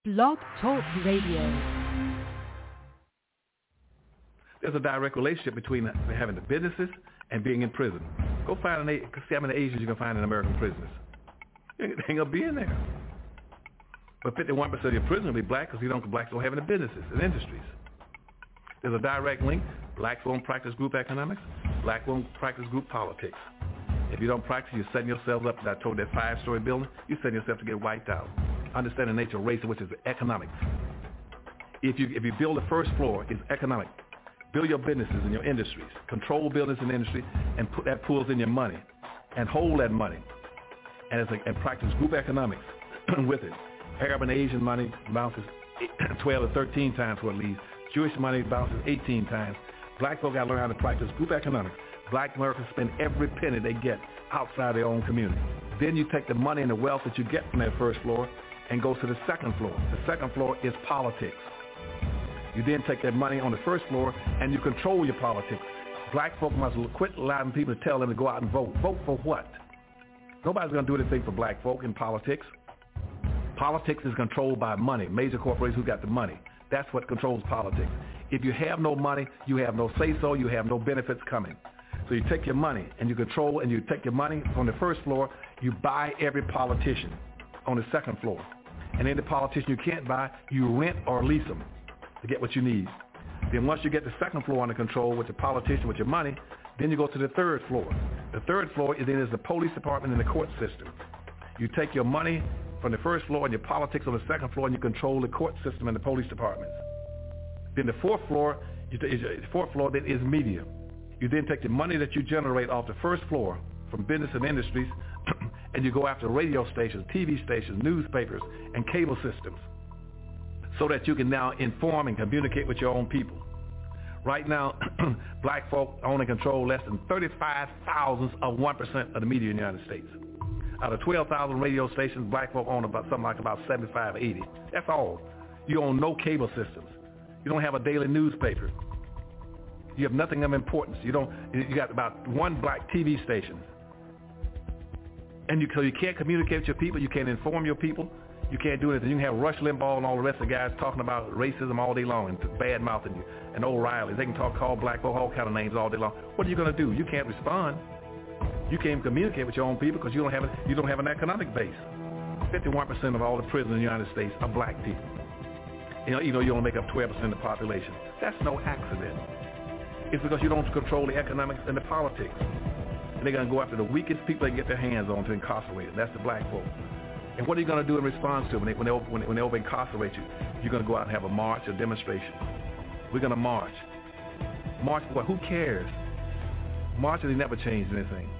Blog Talk Radio. There's a direct relationship between having the businesses and being in prison. Go find see how many Asians you can find in American prisons. They ain't gonna be in there. But 51% of your prisoners will be black because blacks don't have any businesses and industries. There's a direct link. Blacks won't practice group economics. Black won't practice group politics. If you don't practice, you're setting yourself up. I told that 5-story building, you're setting yourself to get wiped out. Understand the nature of race, which is economics. If you build the first floor, it's economic. Build your businesses and your industries. Control business and industry, and put that pools in your money, and hold that money, and practice group economics with it. Arab and Asian money bounces 12 to 13 times what it leaves. Jewish money bounces 18 times. Black folk got to learn how to practice group economics. Black Americans spend every penny they get outside their own community. Then you take the money and the wealth that you get from that first floor and go to the second floor. The second floor is politics. You then take that money on the first floor and you control your politics. Black folk must quit allowing people to tell them to go out and vote. Vote for what? Nobody's going to do anything for black folk in politics. Politics is controlled by money, major corporations who got the money. That's what controls politics. If you have no money, you have no say-so, you have no benefits coming. So you take your money and you control, and you take your money on the first floor, you buy every politician on the second floor. And any politician you can't buy, you rent or lease them to get what you need. Then once you get the second floor under control with the politician, with your money, then you go to the third floor. The third floor is the police department and the court system. You take your money from the first floor and your politics on the second floor, and you control the court system and the police departments. Then the fourth floor then is media. You then take the money that you generate off the first floor from business and industries, and you go after radio stations, TV stations, newspapers, and cable systems, so that you can now inform and communicate with your own people. Right now, black folk own and control less than 35 thousandths of 1% of the media in the United States. Out of 12,000 radio stations, black folk own about 75, 80. That's all. You own no cable systems. You don't have a daily newspaper. You have nothing of importance. You got about one black TV station. And so you can't communicate with your people. You can't inform your people. You can't do anything. You can have Rush Limbaugh and all the rest of the guys talking about racism all day long and bad-mouthing you. And O'Reilly. They can call black folk all kind of names all day long. What are you going to do? You can't respond. You can't communicate with your own people because you don't have an economic base. 51% of all the prisoners in the United States are black people. You only make up 12% of the population. That's no accident. It's because you don't control the economics and the politics. And they're going to go after the weakest people they can get their hands on to incarcerate. That's the black folk. And what are you going to do in response to it when they over-incarcerate you? You're going to go out and have a march, a demonstration. We're going to march. March for what? Who cares? Marches never changed anything.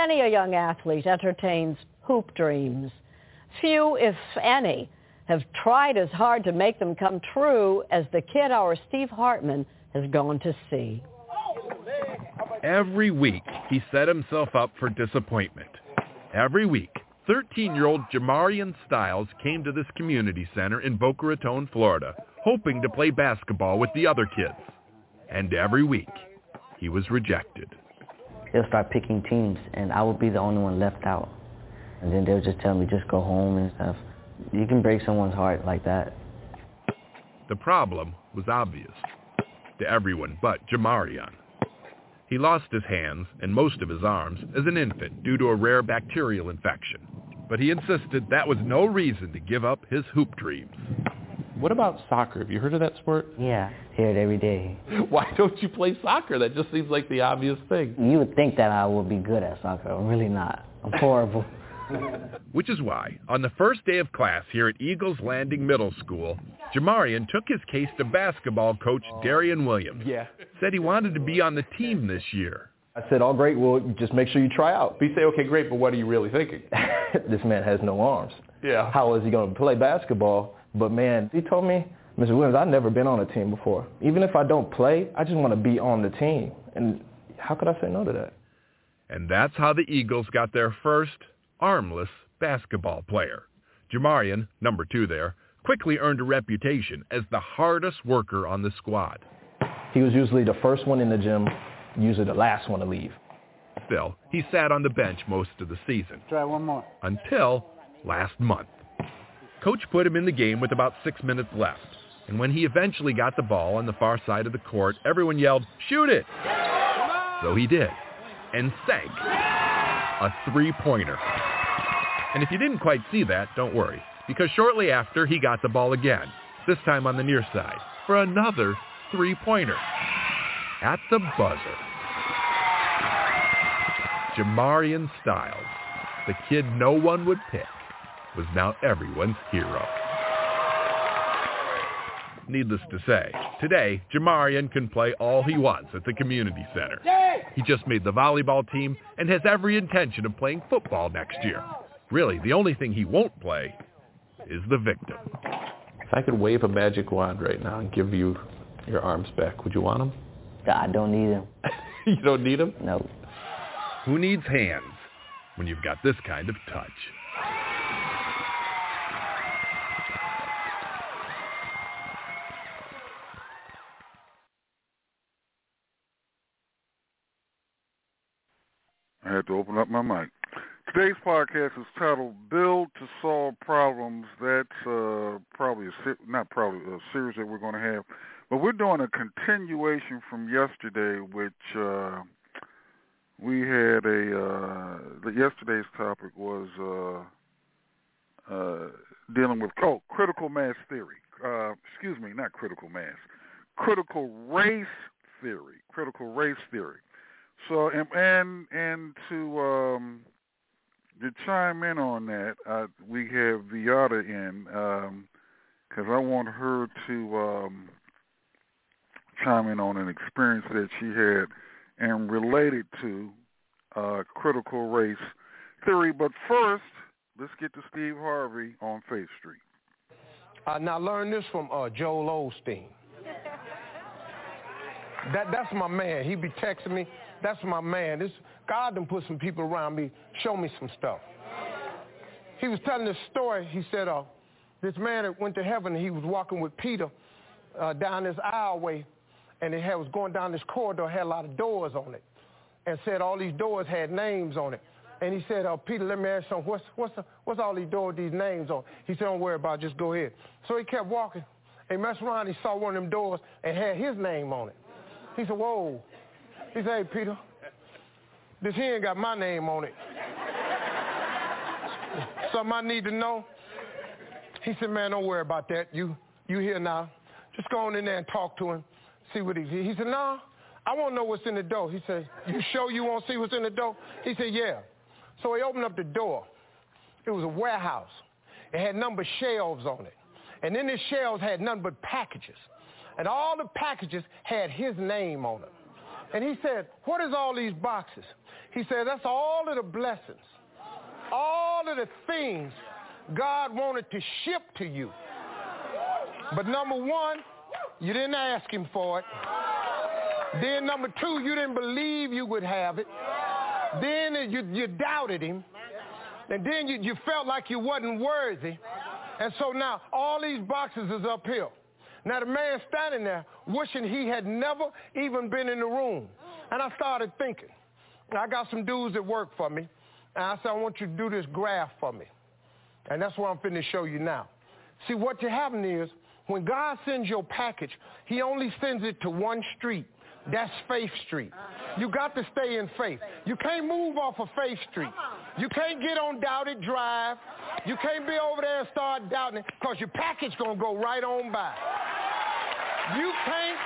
Many a young athlete entertains hoop dreams. Few, if any, have tried as hard to make them come true as the kid our Steve Hartman has gone to see. Every week, he set himself up for disappointment. Every week, 13-year-old Jamarian Styles came to this community center in Boca Raton, Florida, hoping to play basketball with the other kids. And every week, he was rejected. They'll start picking teams, and I would be the only one left out. And then they'll just tell me, just go home and stuff. You can break someone's heart like that. The problem was obvious to everyone but Jamarian. He lost his hands and most of his arms as an infant due to a rare bacterial infection. But he insisted that was no reason to give up his hoop dreams. What about soccer? Have you heard of that sport? Yeah, hear it every day. Why don't you play soccer? That just seems like the obvious thing. You would think that I would be good at soccer. I'm really not. I'm horrible. Which is why, on the first day of class here at Eagles Landing Middle School, Jamarian took his case to basketball coach Darian Williams. Said he wanted to be on the team this year. I said, all great, well, just make sure you try out. You say, okay, great, but what are you really thinking? This man has no arms. Yeah. How is he going to play basketball? But, man, he told me, Mr. Williams, I've never been on a team before. Even if I don't play, I just want to be on the team. And how could I say no to that? And that's how the Eagles got their first armless basketball player. Jamarian, number 2 there, quickly earned a reputation as the hardest worker on the squad. He was usually the first one in the gym, usually the last one to leave. Still, he sat on the bench most of the season. Try one more. Until last month. Coach put him in the game with about 6 minutes left. And when he eventually got the ball on the far side of the court, everyone yelled, "Shoot it!" So he did. And sank a three-pointer. And if you didn't quite see that, don't worry, because shortly after he got the ball again, this time on the near side, for another three-pointer. At the buzzer. Jamarian Styles, the kid no one would pick, was now everyone's hero. Needless to say, today, Jamarian can play all he wants at the community center. He just made the volleyball team and has every intention of playing football next year. Really, the only thing he won't play is the victim. If I could wave a magic wand right now and give you your arms back, would you want them? I don't need them. You don't need them? No. Who needs hands when you've got this kind of touch? I had to open up my mic. Today's podcast is titled "Build to Solve Problems." That's probably a series that we're going to have, but we're doing a continuation from yesterday, which we had yesterday's topic was dealing with critical mass theory. Not critical mass, critical race theory. Critical race theory. So and to chime in on that, we have Viata in because I want her to chime in on an experience that she had and related to critical race theory. But first, let's get to Steve Harvey on Faith Street. Now, learn this from Joel Osteen. That's my man. He be texting me. That's my man. God done put some people around me, show me some stuff. He was telling this story. He said this man that went to heaven, he was walking with Peter down this aisleway, and it was going down this corridor, had a lot of doors on it, and said all these doors had names on it. And he said, Peter, let me ask you something. What's all these doors, these names on? He said, don't worry about it, just go ahead. So he kept walking. He messed around, he saw one of them doors and had his name on it. He said, whoa. He said, hey, Peter, this here ain't got my name on it. Something I need to know? He said, man, don't worry about that. You here now. Just go on in there and talk to him, see what he said, no, I want to know what's in the door. He said, you sure you want to see what's in the door? He said, yeah. So he opened up the door. It was a warehouse. It had number shelves on it. And then the shelves had nothing but packages. And all the packages had his name on them. And he said, what is all these boxes? He said, that's all of the blessings, all of the things God wanted to ship to you. But number one, you didn't ask him for it. Then number two, you didn't believe you would have it. Then you doubted him. And then you felt like you wasn't worthy. And so now all these boxes is uphill. Now the man standing there wishing he had never even been in the room. And I started thinking, I got some dudes that work for me. And I said, I want you to do this graph for me. And that's what I'm finna show you now. See, what happening is, when God sends your package, he only sends it to one street. That's Faith Street. You got to stay in faith. You can't move off of Faith Street. You can't get on Doubted Drive. You can't be over there and start doubting it, because your package going to go right on by. You can't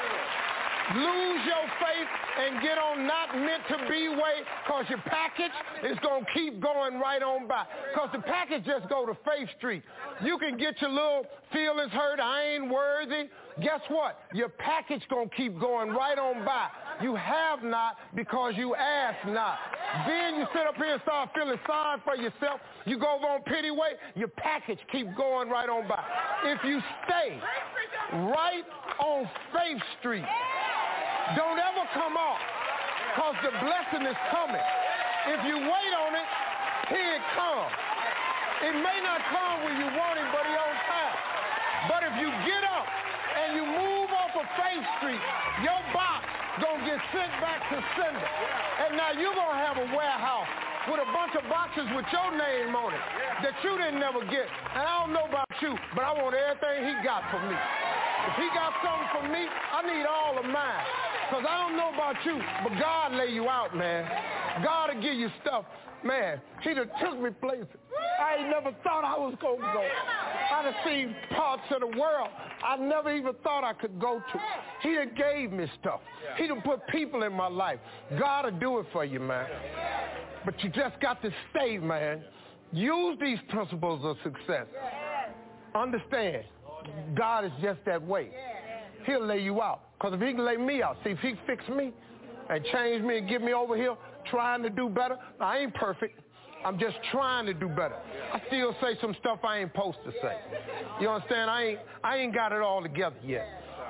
lose your faith and get on not meant to be way, because your package is going to keep going right on by. Because the package just go to Faith Street. You can get your little feelings hurt, I ain't worthy. Guess what? Your package going to keep going right on by. You have not because you ask not. Then you sit up here and start feeling sorry for yourself. You go over on pity way, your package keep going right on by. If you stay right on Faith Street, don't ever come off, because the blessing is coming. If you wait on it, here it comes. It may not come when you want it, but it's on time. But if you get up and you move off of Faith Street, your box gonna get sent back to sender. And now you're gonna have a warehouse with a bunch of boxes with your name on it that you didn't never get. And I don't know about you, but I want everything he got for me. If he got something for me, I need all of mine. Because I don't know about you, but God lay you out, man. God will give you stuff. Man, he done took me places I ain't never thought I was going to go. I done seen parts of the world I never even thought I could go to. He done gave me stuff. He done put people in my life. God will do it for you, man. But you just got to stay, man. Use these principles of success. Understand, God is just that way. He'll lay you out. Because if he can lay me out, see, if he fix me and change me and get me over here trying to do better, I ain't perfect. I'm just trying to do better. I still say some stuff I ain't supposed to say. You understand? I ain't got it all together yet.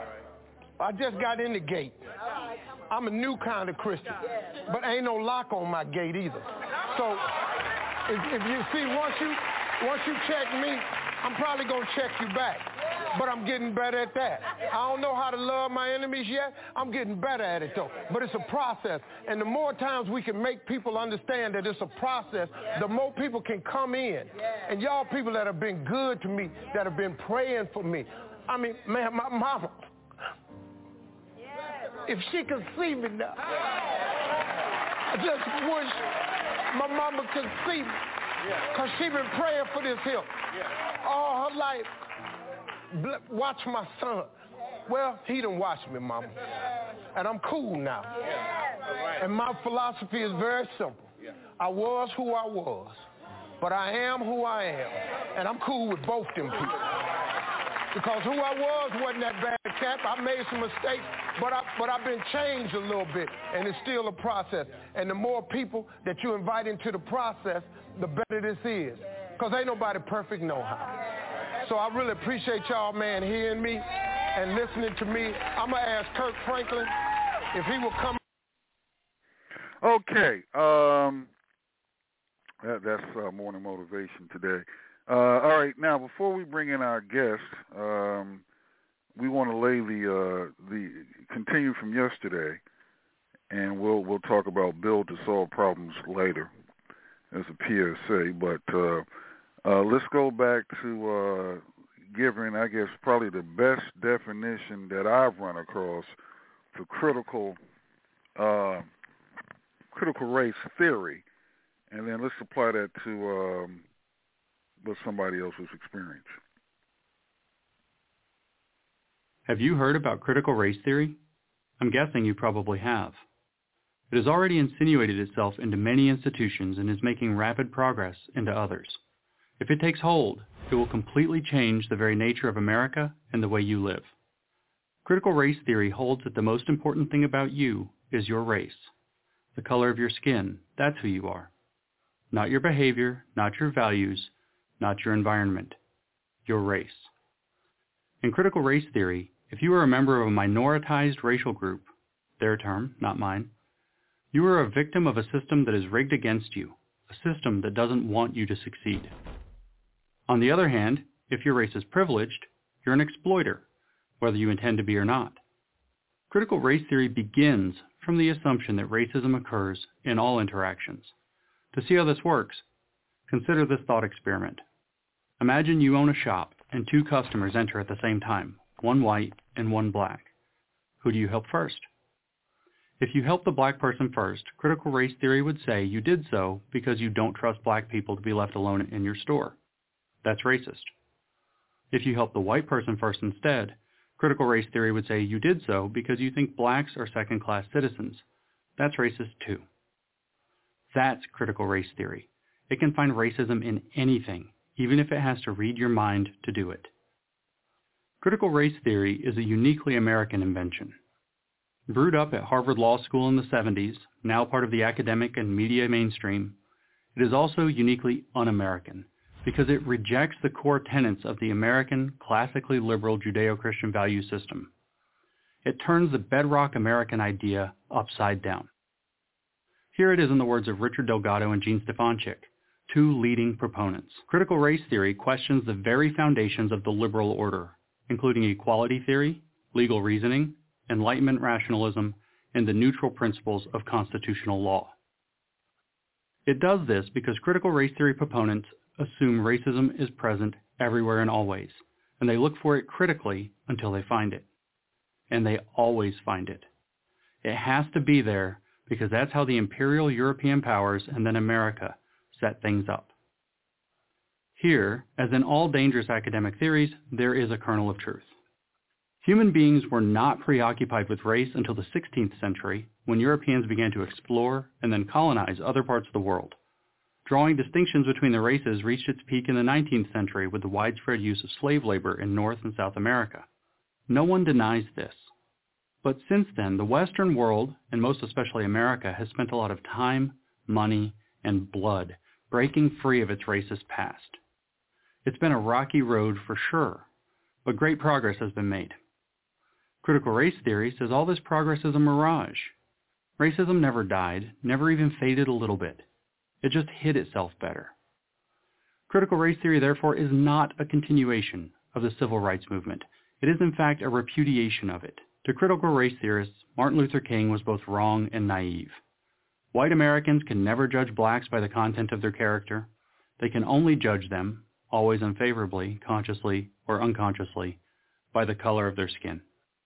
I just got in the gate. I'm a new kind of Christian, but ain't no lock on my gate either. So if you see, once you check me, I'm probably going to check you back. But I'm getting better at that. I don't know how to love my enemies yet. I'm getting better at it, though. But it's a process. And the more times we can make people understand that it's a process, the more people can come in. And y'all people that have been good to me, that have been praying for me. I mean, man, my mama, if she could see me now, I just wish my mama could see me. Because she been praying for this here all her life. Watch my son. Well, he done watch me, mama. And I'm cool now. And my philosophy is very simple. I was who I was, but I am who I am. And I'm cool with both them people. Because who I was wasn't that bad a cat. I made some mistakes, but I've been changed a little bit, and it's still a process. And the more people that you invite into the process, the better this is. Because ain't nobody perfect no how. So I really appreciate y'all, man, hearing me and listening to me. I'm going to ask Kirk Franklin if he will come. Okay. That's morning motivation today. All right. Now, before we bring in our guest, we want to lay the continue from yesterday, and we'll talk about build to solve problems later as a PSA. But let's go back to giving, I guess, probably the best definition that I've run across for critical race theory, and then let's apply that to what somebody else's experience. Have you heard about critical race theory? I'm guessing you probably have. It has already insinuated itself into many institutions and is making rapid progress into others. If it takes hold, it will completely change the very nature of America and the way you live. Critical race theory holds that the most important thing about you is your race. The color of your skin, that's who you are. Not your behavior, not your values, not your environment. Your race. In critical race theory, if you are a member of a minoritized racial group, their term, not mine, you are a victim of a system that is rigged against you, a system that doesn't want you to succeed. On the other hand, if your race is privileged, you're an exploiter, whether you intend to be or not. Critical race theory begins from the assumption that racism occurs in all interactions. To see how this works, consider this thought experiment. Imagine you own a shop and two customers enter at the same time, one white and one black. Who do you help first? If you help the black person first, critical race theory would say you did so because you don't trust black people to be left alone in your store. That's racist. If you help the white person first instead, critical race theory would say you did so because you think blacks are second-class citizens. That's racist too. That's critical race theory. It can find racism in anything, even if it has to read your mind to do it. Critical race theory is a uniquely American invention. Brewed up at Harvard Law School in the 70s, now part of the academic and media mainstream, it is also uniquely un-American because it rejects the core tenets of the American, classically liberal Judeo-Christian value system. It turns the bedrock American idea upside down. Here it is in the words of Richard Delgado and Gene Stefanchik, two leading proponents. Critical race theory questions the very foundations of the liberal order, including equality theory, legal reasoning, Enlightenment rationalism, and the neutral principles of constitutional law. It does this because critical race theory proponents assume racism is present everywhere and always, and they look for it critically until they find it. And they always find it. It has to be there because that's how the imperial European powers and then America set things up. Here, as in all dangerous academic theories, there is a kernel of truth. Human beings were not preoccupied with race until the 16th century, when Europeans began to explore and then colonize other parts of the world. Drawing distinctions between the races reached its peak in the 19th century with the widespread use of slave labor in North and South America. No one denies this. But since then, the Western world, and most especially America, has spent a lot of time, money, and blood breaking free of its racist past. It's been a rocky road for sure, but great progress has been made. Critical race theory says all this progress is a mirage. Racism never died, never even faded a little bit. It just hid itself better. Critical race theory, therefore, is not a continuation of the civil rights movement. It is, in fact, a repudiation of it. To critical race theorists, Martin Luther King was both wrong and naive. White Americans can never judge blacks by the content of their character. They can only judge them, always unfavorably, consciously or unconsciously, by the color of their skin.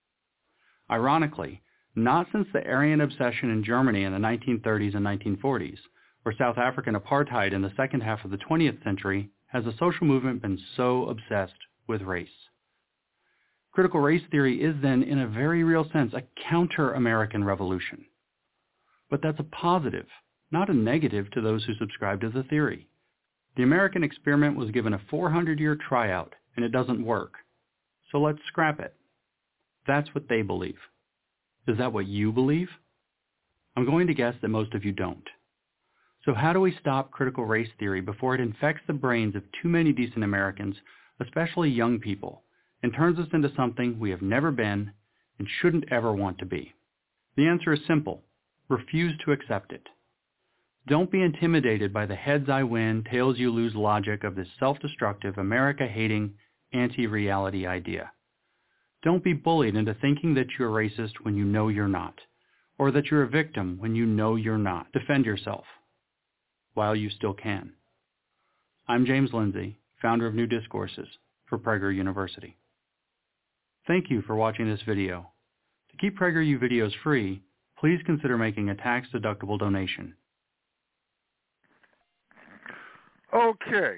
Ironically, not since the Aryan obsession in Germany in the 1930s and 1940s, or South African apartheid in the second half of the 20th century, has the social movement been so obsessed with race. Critical race theory is then, in a very real sense, a counter-American revolution. But that's a positive, not a negative to those who subscribe to the theory. The American experiment was given a 400-year tryout, and it doesn't work. So let's scrap it. That's what they believe. Is that what you believe? I'm going to guess that most of you don't. So how do we stop critical race theory before it infects the brains of too many decent Americans, especially young people, and turns us into something we have never been and shouldn't ever want to be? The answer is simple. Refuse to accept it. Don't be intimidated by the heads I win, tails you lose logic of this self-destructive, America-hating, anti-reality idea. Don't be bullied into thinking that you're racist when you know you're not, or that you're a victim when you know you're not. Defend yourself while you still can. I'm James Lindsay, founder of New Discourses for Prager University. Thank you for watching this video. To keep PragerU videos free, please consider making a tax-deductible donation. Okay.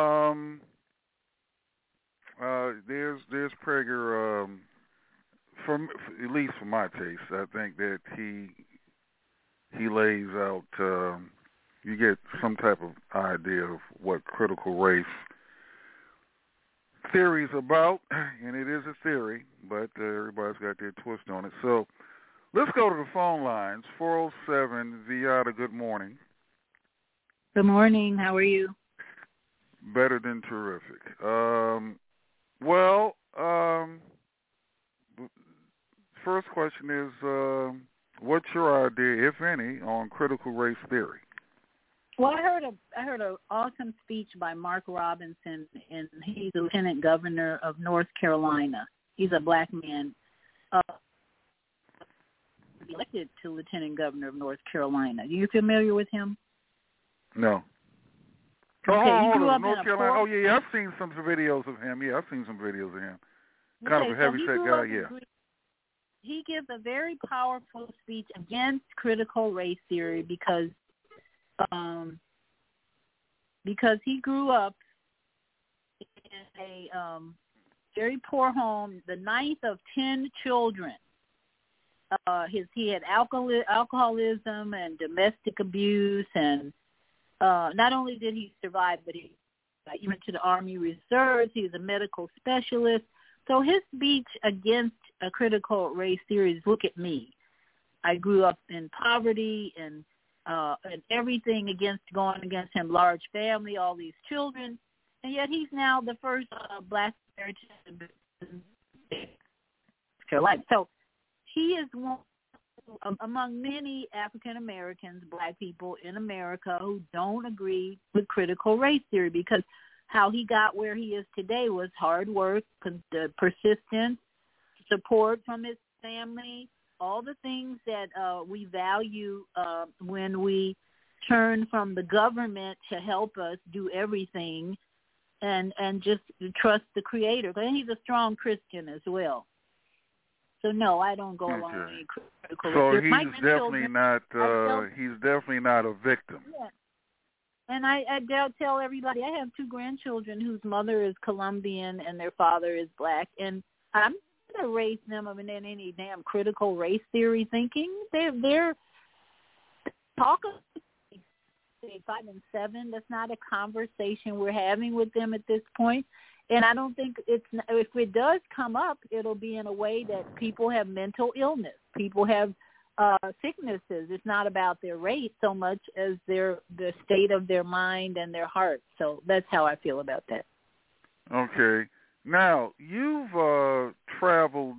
There's Prager. At least for my taste, I think that he lays out. You get some type of idea of what critical race theory is about, and it is a theory, but everybody's got their twist on it. So let's go to the phone lines. 407 Viata, good morning. Good morning. How are you? Better than terrific. First question is, what's your idea, if any, on critical race theory? Well, I heard an awesome speech by Mark Robinson, and he's the Lieutenant Governor of North Carolina. He's a black man elected to Lieutenant Governor of North Carolina. Are you familiar with him? No. Okay, he grew up North in Carolina. Oh, yeah, I've seen some videos of him. Yeah, I've seen some videos of him. Kind of a heavy-set guy, yeah. He gives a very powerful speech against critical race theory because he grew up in a very poor home, the ninth of 10 children. He had alcoholism and domestic abuse, and not only did he survive, but he went to the Army Reserves. He was a medical specialist. So his speech against a critical race theory is, look at me. I grew up in poverty and everything going against him, large family, all these children, and yet he's now the first black American in Carolina. So he is one among many African Americans, black people in America, who don't agree with critical race theory, because how he got where he is today was hard work, persistence, support from his family, all the things that we value when we turn from the government to help us do everything, and just trust the Creator. And he's a strong Christian as well. So no, I don't go along with any critical. So he's definitely not a victim. Yeah. And I'll tell everybody, I have 2 grandchildren whose mother is Colombian and their father is black, and I'm going to raise them in any damn critical race theory thinking. They're talking 5 and 7. That's not a conversation we're having with them at this point. And I don't think if it does come up, it'll be in a way that people have mental illness. People have sicknesses. It's not about their race so much as the state of their mind and their heart. So that's how I feel about that. Okay. Now, you've traveled,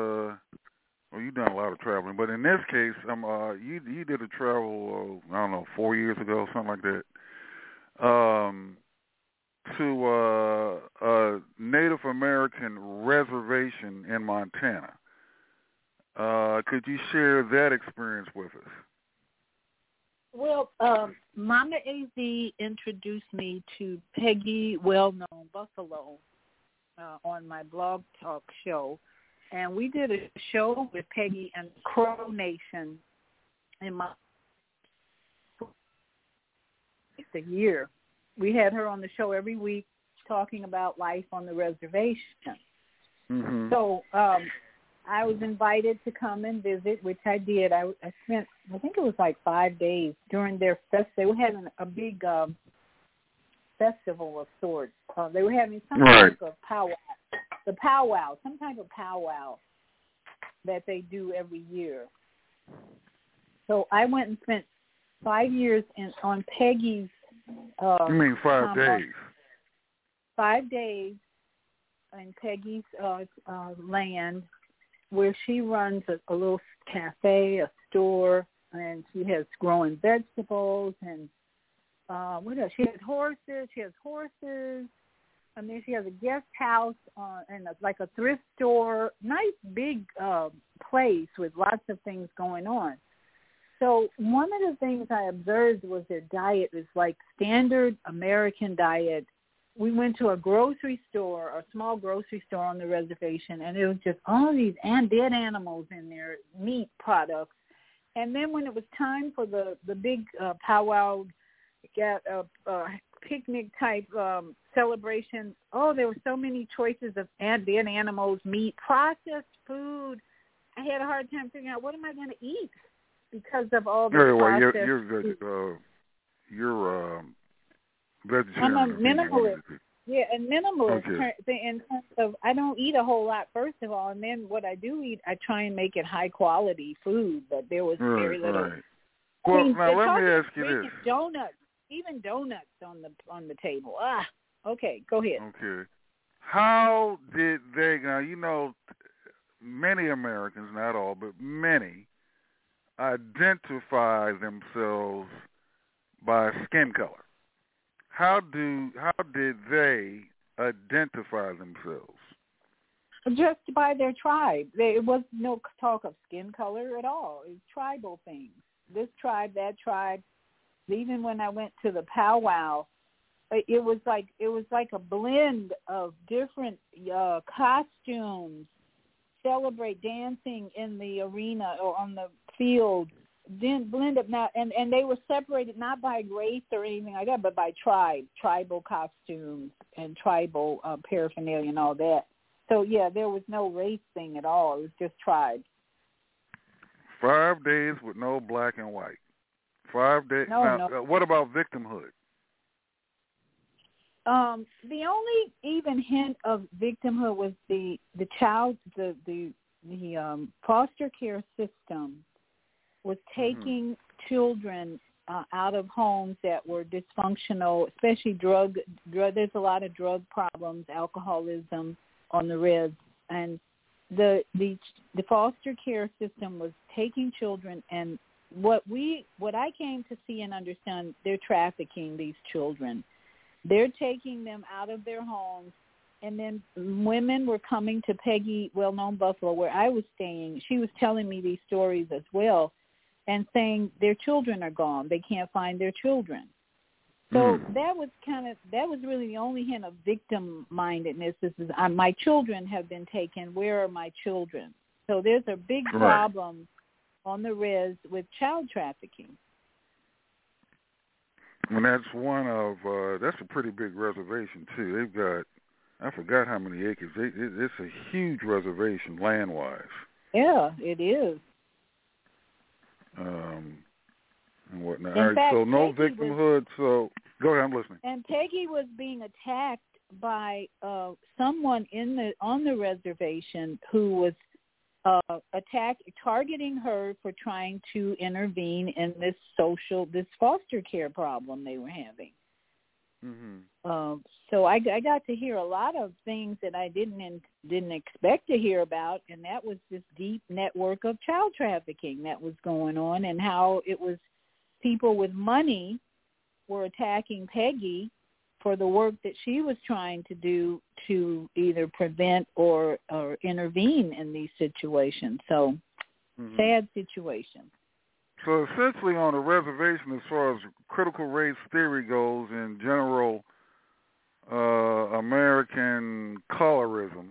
you've done a lot of traveling, but in this case, you did a travel, 4 years ago, something like that, to a Native American reservation in Montana. Could you share that experience with us? Well, Mama AZ introduced me to Peggy, well-known Buffalo, on my blog talk show. And we did a show with Peggy and Crow Nation in a year. We had her on the show every week talking about life on the reservation. Mm-hmm. So I was invited to come and visit, which I did. I spent, I think it was like 5 days during their festival. They were having a big festival of sorts. They were having some type of powwow, some type of powwow that they do every year. So I went and spent 5 years on Peggy's. You mean 5 days? 5 days in Peggy's land, where she runs a little cafe, a store, and she has growing vegetables and what else? She has horses. I mean, she has a guest house and like a thrift store, nice big place with lots of things going on. So one of the things I observed was their diet is like standard American diet. We went to a grocery store, a small grocery store on the reservation, and it was just all these dead animals in there, meat products. And then when it was time for the big powwow, picnic type celebration, there were so many choices of dead animals, meat, processed food. I had a hard time figuring out, what am I going to eat because of all the processed food. You're vegetarian. I'm a minimalist. Yeah, and minimal Okay. in terms of I don't eat a whole lot, first of all, and then what I do eat, I try and make it high quality food, but there was very little. Right. Well, now let me ask you this. Donuts, even donuts on the table. Okay, go ahead. Okay. How did they, now, you know, many Americans, not all, but many, identify themselves by skin color. How did they identify themselves? Just by their tribe. There was no talk of skin color at all. It was tribal things. This tribe, that tribe. Even when I went to the powwow, it was like a blend of different costumes, celebrate dancing in the arena or on the field. Then blend up now, and they were separated not by race or anything like that, but by tribe, tribal costumes and tribal paraphernalia and all that. So yeah, there was no race thing at all. It was just tribes. 5 days with no black and white. 5 days. No. What about victimhood? The only even hint of victimhood was the foster care system was taking children out of homes that were dysfunctional, especially drug. There's a lot of drug problems, alcoholism on the res, and the foster care system was taking children, and what I came to see and understand, they're trafficking these children. They're taking them out of their homes. And then women were coming to Peggy, well-known Buffalo, where I was staying. She was telling me these stories as well and saying their children are gone. They can't find their children. So that was really the only hint of victim-mindedness. This is, my children have been taken. Where are my children? So there's a big problem on the res with child trafficking. And that's that's a pretty big reservation, too. They've got, I forgot how many acres. It's a huge reservation land-wise. Yeah, it is. And whatnot. In fact, so no Peggy victimhood. So go ahead, I'm listening. And Peggy was being attacked by someone on the reservation who was targeting her for trying to intervene in this foster care problem they were having. So I got to hear a lot of things that I didn't expect to hear about, and that was this deep network of child trafficking that was going on, and how it was people with money were attacking Peggy for the work that she was trying to do to either prevent or intervene in these situations. So sad situation. So essentially on a reservation, as far as critical race theory goes in general American colorism,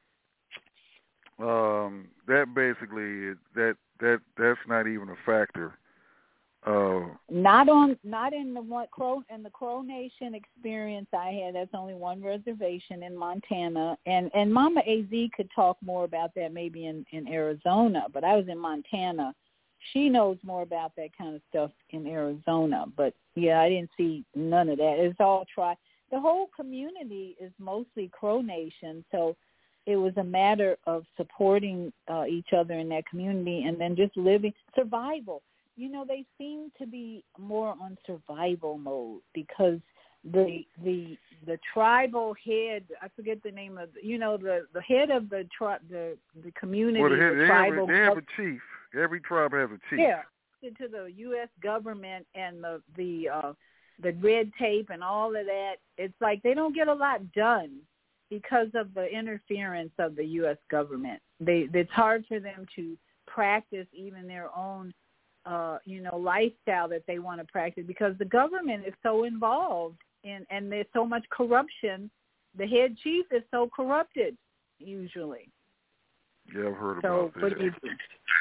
that basically, that's not even a factor. Not in the Crow Nation experience I had. That's only one reservation in Montana, and Mama AZ could talk more about that maybe in Arizona. But I was in Montana. She knows more about that kind of stuff in Arizona. But yeah, I didn't see none of that. It's all the whole community is mostly Crow Nation, so it was a matter of supporting each other in that community, and then just living survival. You know, they seem to be more on survival mode because the tribal head, I forget the name of, the head of the community. Well, they have a chief. Every tribe has a chief. Yeah, to the U.S. government and the red tape and all of that. It's like they don't get a lot done because of the interference of the U.S. government. It's hard for them to practice even their own lifestyle that they want to practice because the government is so involved and there's so much corruption. The head chief is so corrupted usually. Yeah, I've heard about that. What do you think?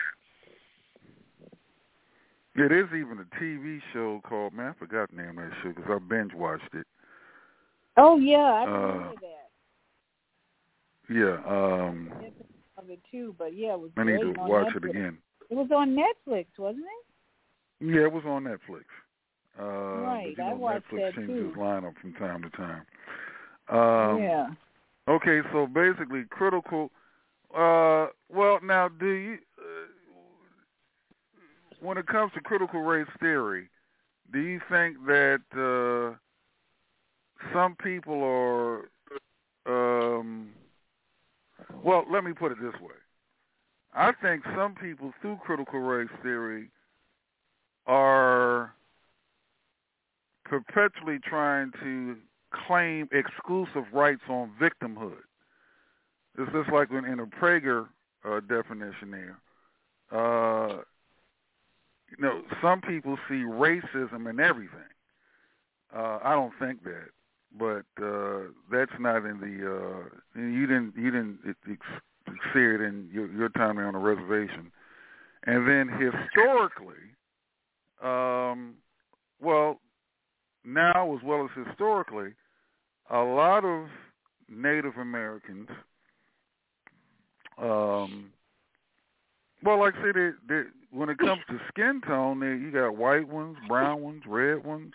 It is even a TV show called, I forgot the name of that show because I binge watched it. Oh yeah, I remember that. Yeah. Of it too, but yeah, it was. I need to watch it again. It was on Netflix, wasn't it? Yeah, it was on Netflix. Right, but, I watched Netflix that changes too. its lineup from time to time. Yeah. Okay, so basically critical. Well, now, do you, when it comes to critical race theory, do you think that some people are, well, let me put it this way. I think some people through critical race theory are perpetually trying to claim exclusive rights on victimhood. It's just like in a Prager definition there. Some people see racism in everything. I don't think that, but that's not in the. You didn't see it in your time there on the reservation, and then historically, well, now as well as historically, a lot of Native Americans. Well, like I said, when it comes to skin tone, you got white ones, brown ones, red ones,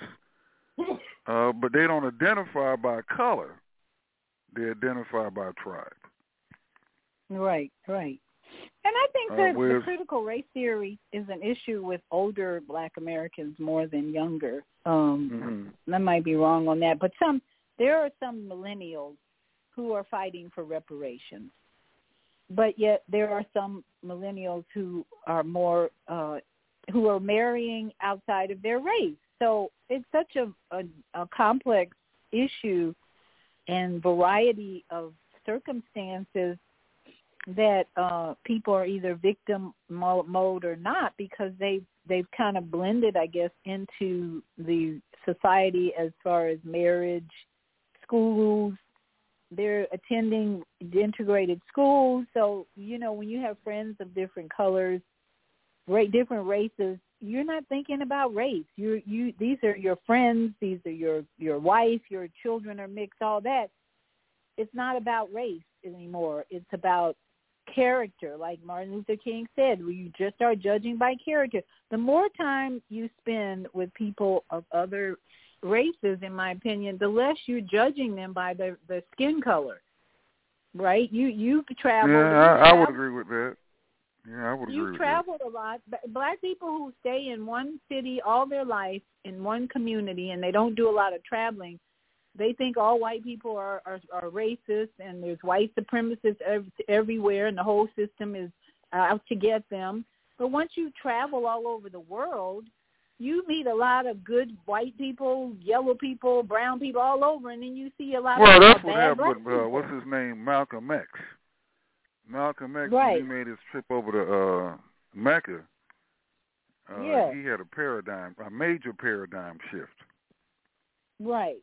but they don't identify by color. They identify by tribe. Right. And I think that the critical race theory is an issue with older Black Americans more than younger. I might be wrong on that, but there are some millennials who are fighting for reparations. But yet there are some millennials who are more who are marrying outside of their race. So it's such a complex issue and variety of circumstances that people are either victim mode or not, because they've kind of blended, I guess, into the society as far as marriage, schools. They're attending the integrated schools. So, when you have friends of different colors, different races, you're not thinking about race. These are your friends. These are your wife. Your children are mixed. All that. It's not about race anymore. It's about character. Like Martin Luther King said, you just are judging by character. The more time you spend with people of other races, in my opinion, the less you're judging them by the skin color, right? You travel. Yeah, I would agree with that. Yeah, I would agree with that. You traveled a lot. Black people who stay in one city all their life, in one community, and they don't do a lot of traveling, they think all white people are racist, and there's white supremacists everywhere, and the whole system is out to get them. But once you travel all over the world, you meet a lot of good white people, yellow people, brown people all over, and then you see a lot of that's what bad happened black with, what's his name, Malcolm X. Malcolm X, right. when he made his trip over to Mecca, yeah. He had a major paradigm shift. Right.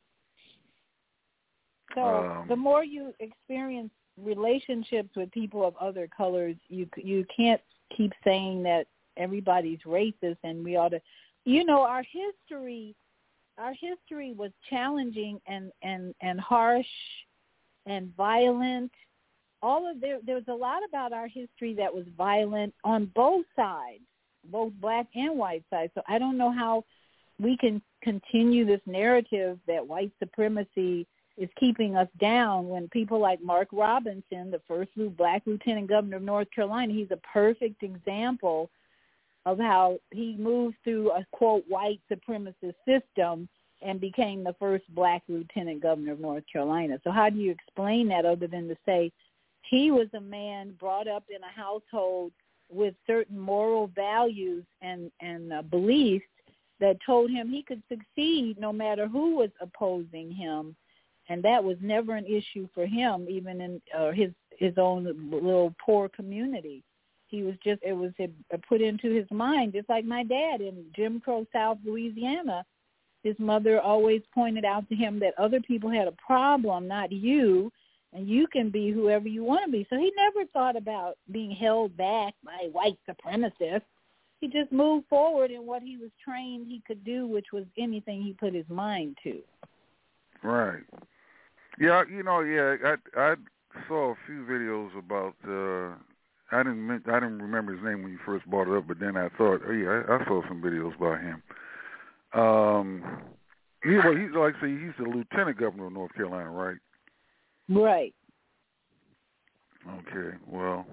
So the more you experience relationships with people of other colors, you can't keep saying that everybody's racist and we ought to, our history was challenging and harsh and violent. There was a lot about our history that was violent on both sides, both black and white sides. So I don't know how we can continue this narrative that white supremacy is keeping us down when people like Mark Robinson, the first black lieutenant governor of North Carolina, he's a perfect example of how he moved through a, quote, white supremacist system and became the first black lieutenant governor of North Carolina. So how do you explain that other than to say he was a man brought up in a household with certain moral values and beliefs that told him he could succeed no matter who was opposing him? And that was never an issue for him, even in his own little poor community. It was put into his mind, just like my dad in Jim Crow South Louisiana. His mother always pointed out to him that other people had a problem, not you, and you can be whoever you want to be. So he never thought about being held back by white supremacists. He just moved forward in what he was trained he could do, which was anything he put his mind to. Right. Yeah, I saw a few videos about. I didn't remember his name when you first brought it up, but then I thought, I saw some videos about him. He's like say he's the lieutenant governor of North Carolina, right? Right. Okay. Well,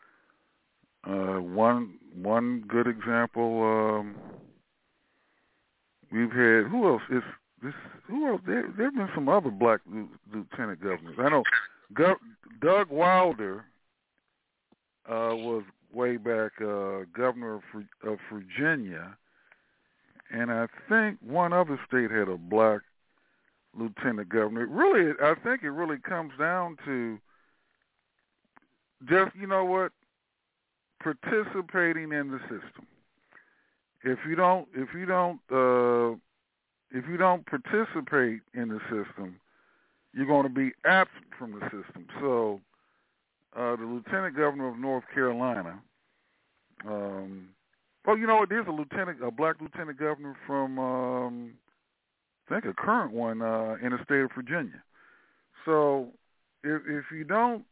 one good example. We've had who else is this? Who else? There've been some other black lieutenant governors. I know Doug Wilder was way back governor of Virginia, and I think one other state had a black lieutenant governor. Really, I think it really comes down to just participating in the system. If you don't participate in the system, you're going to be absent from the system. So, the lieutenant governor of North Carolina. There's a black lieutenant governor from I think a current one in the state of Virginia. So, if you don't,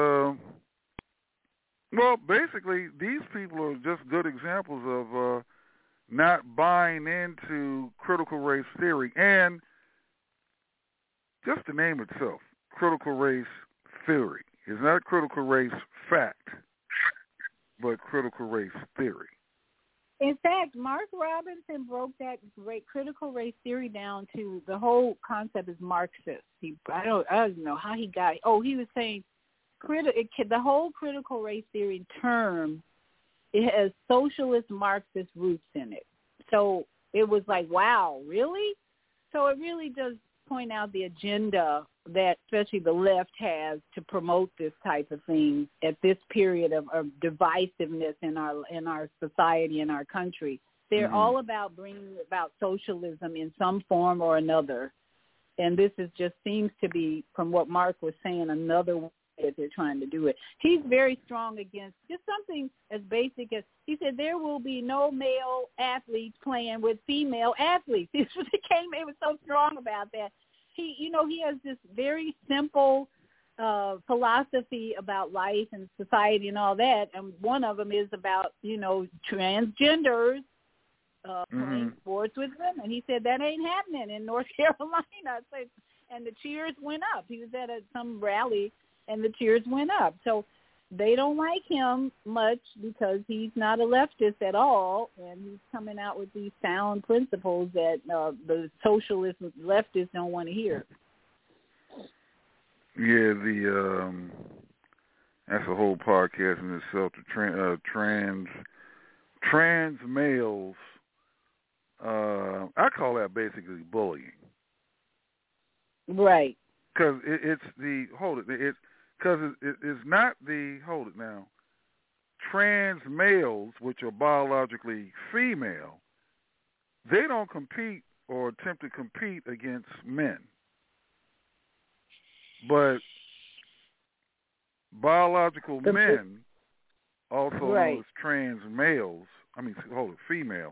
basically these people are just good examples of not buying into critical race theory, and just the name itself, critical race theory, is not critical race fact, but critical race theory. In fact, Mark Robinson broke that great critical race theory down to the whole concept is Marxist. I don't know how he got it. Oh, he was saying the whole critical race theory term, it has socialist Marxist roots in it. So it was like, wow, really? So it really does point out the agenda that especially the left has to promote this type of thing at this period of divisiveness in our society, in our country. They're all about bringing about socialism in some form or another. And this just seems to be, from what Mark was saying, another way that they're trying to do it. He's very strong against just something as basic as, he said, there will be no male athletes playing with female athletes. He was so strong about that. He has this very simple philosophy about life and society and all that, and one of them is about, transgenders playing sports with women. He said that ain't happening in North Carolina. And the cheers went up. He was at some rally, and the cheers went up. So they don't like him much because he's not a leftist at all, and he's coming out with these sound principles that the socialist leftists don't want to hear. Yeah, that's a whole podcast in itself. The trans males. I call that basically bullying. Right. Because it's not trans males, which are biologically female, they don't compete or attempt to compete against men. But biological men, also known as trans males, female,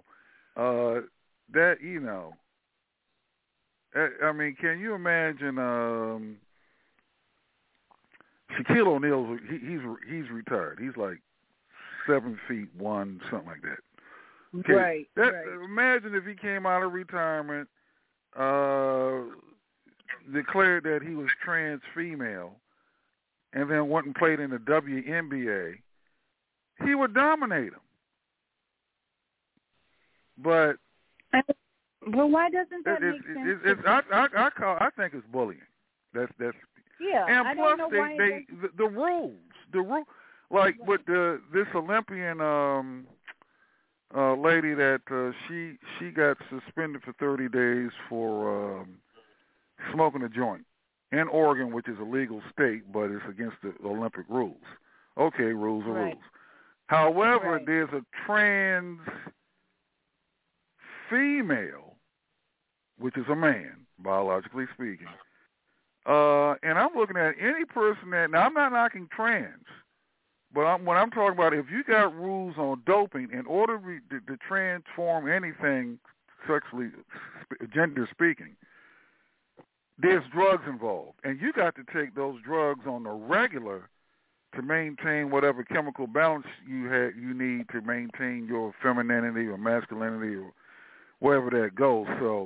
can you imagine Shaquille O'Neal? He's retired. He's like 7'1", something like that. Okay. Right. Imagine if he came out of retirement, declared that he was trans female, and then went and played in the WNBA. He would dominate him. But why doesn't that make sense? I think it's bullying. That's yeah. And plus, the rules, like with this Olympian lady that she got suspended for 30 days for smoking a joint in Oregon, which is a legal state, but it's against the Olympic rules. Okay, rules are rules. However, there's a trans female, which is a man, biologically speaking. And I'm looking at any person that, now I'm not knocking trans, but what I'm talking about, if you got rules on doping, in order to transform anything sexually, gender speaking, there's drugs involved. And you got to take those drugs on the regular to maintain whatever chemical balance you need to maintain your femininity or masculinity or wherever that goes. So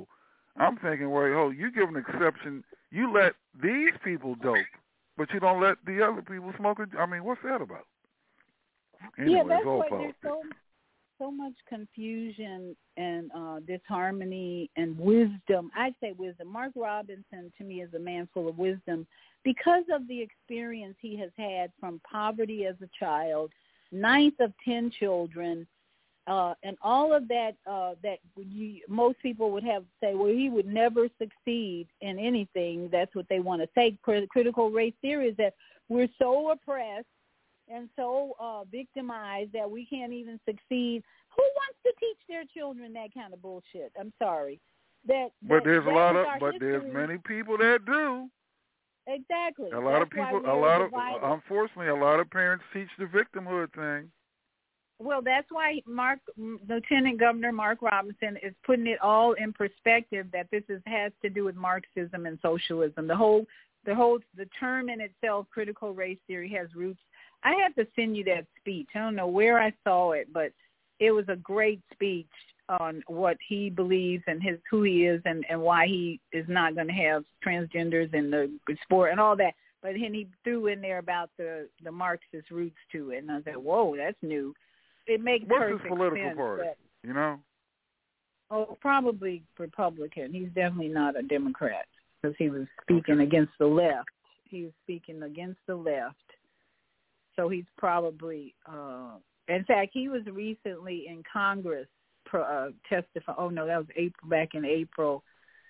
I'm thinking, well, you give an exception. You let these people dope, but you don't let the other people smoke it. I mean, what's that about? Anyway, yeah, that's it's all why politics. there's so much confusion and disharmony and wisdom. I'd say wisdom. Mark Robinson, to me, is a man full of wisdom because of the experience he has had from poverty as a child, 9th of 10 children, and all of that, most people would have to say, well, he would never succeed in anything. That's what they want to say. Critical race theory is that we're so oppressed and so victimized that we can't even succeed. Who wants to teach their children that kind of bullshit? I'm sorry. But there's many people that do. Exactly. Unfortunately, a lot of parents teach the victimhood thing. Well, that's why Lieutenant Governor Mark Robinson is putting it all in perspective that this has to do with Marxism and socialism. The term in itself, critical race theory, has roots. I have to send you that speech. I don't know where I saw it, but it was a great speech on what he believes and who he is and why he is not going to have transgenders in the sport and all that. But then he threw in there about the Marxist roots to it, and I said, whoa, that's new. It makes perfect sense. What's his political party, you know? Oh, probably Republican. He's definitely not a Democrat because he was speaking against the left. He was speaking against the left. So he's probably, in fact, he was recently in Congress testifying. Oh, no, that was back in April.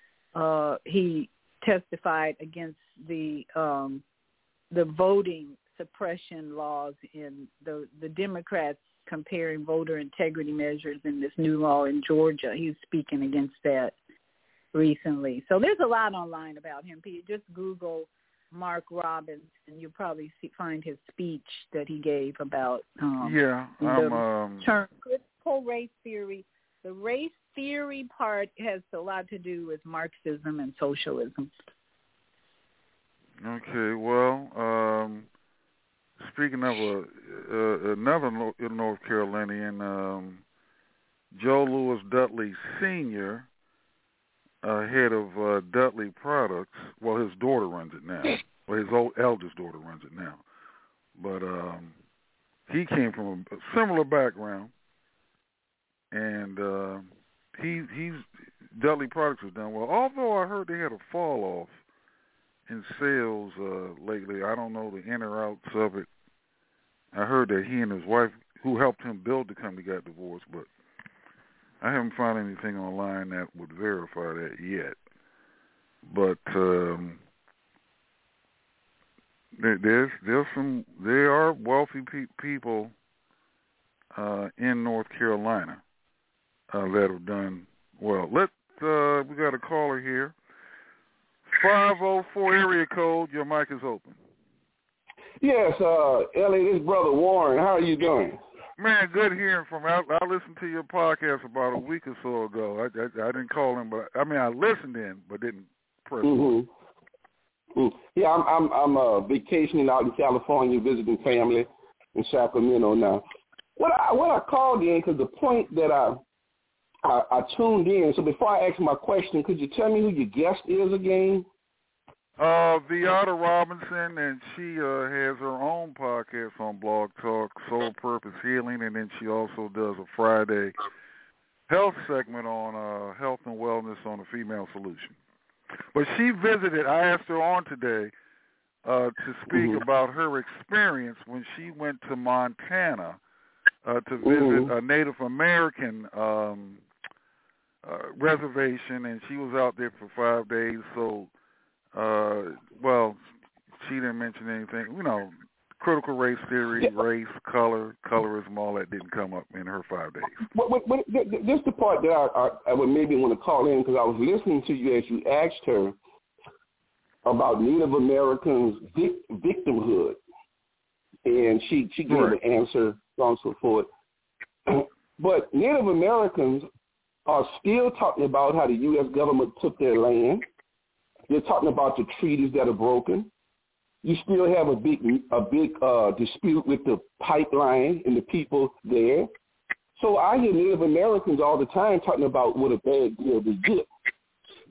He testified against the voting suppression laws in the Democrats comparing voter integrity measures in this new law in Georgia. He was speaking against that recently. So there's a lot online about him. Just Google Mark Robinson, and you'll probably find his speech that he gave about the term critical race theory. The race theory part has a lot to do with Marxism and socialism. Okay, well, speaking of another North Carolinian, Joe Louis Dudley Sr., head of Dudley Products. Well, his daughter runs it now. Well, his eldest daughter runs it now. But he came from a similar background, and he's Dudley Products has done well. Although I heard they had a fall off in sales lately. I don't know the in or outs of it. I heard that he and his wife, who helped him build the company, got divorced, but I haven't found anything online that would verify that yet. But there are wealthy people in North Carolina that have done well. We got a caller here. 504 area code. Your mic is open. Yes, Ellie, this brother Warren. How are you doing? Man, good hearing from you. I listened to your podcast about a week or so ago. I didn't call him, but I listened in, but didn't press. Yeah, I'm vacationing out in California, visiting family in Sacramento now. What I called in because the point that I tuned in. So before I ask my question, could you tell me who your guest is again? Viata Robinson, and she has her own podcast on Blog Talk, Soul Purpose Healing, and then she also does a Friday health segment on health and wellness on the Female Solution. But she visited, I asked her on today to speak about her experience when she went to Montana to visit a Native American reservation, and she was out there for 5 days, so she didn't mention anything. You know, critical race theory, race, color, colorism, all that didn't come up in her 5 days. This is the part that I would maybe want to call in because I was listening to you as you asked her about Native Americans' victimhood, and she gave an answer, so on and so forth. But Native Americans are still talking about how the U.S. government took their land. They're talking about the treaties that are broken. You still have a big dispute with the pipeline and the people there. So I hear Native Americans all the time talking about what a bad deal they get.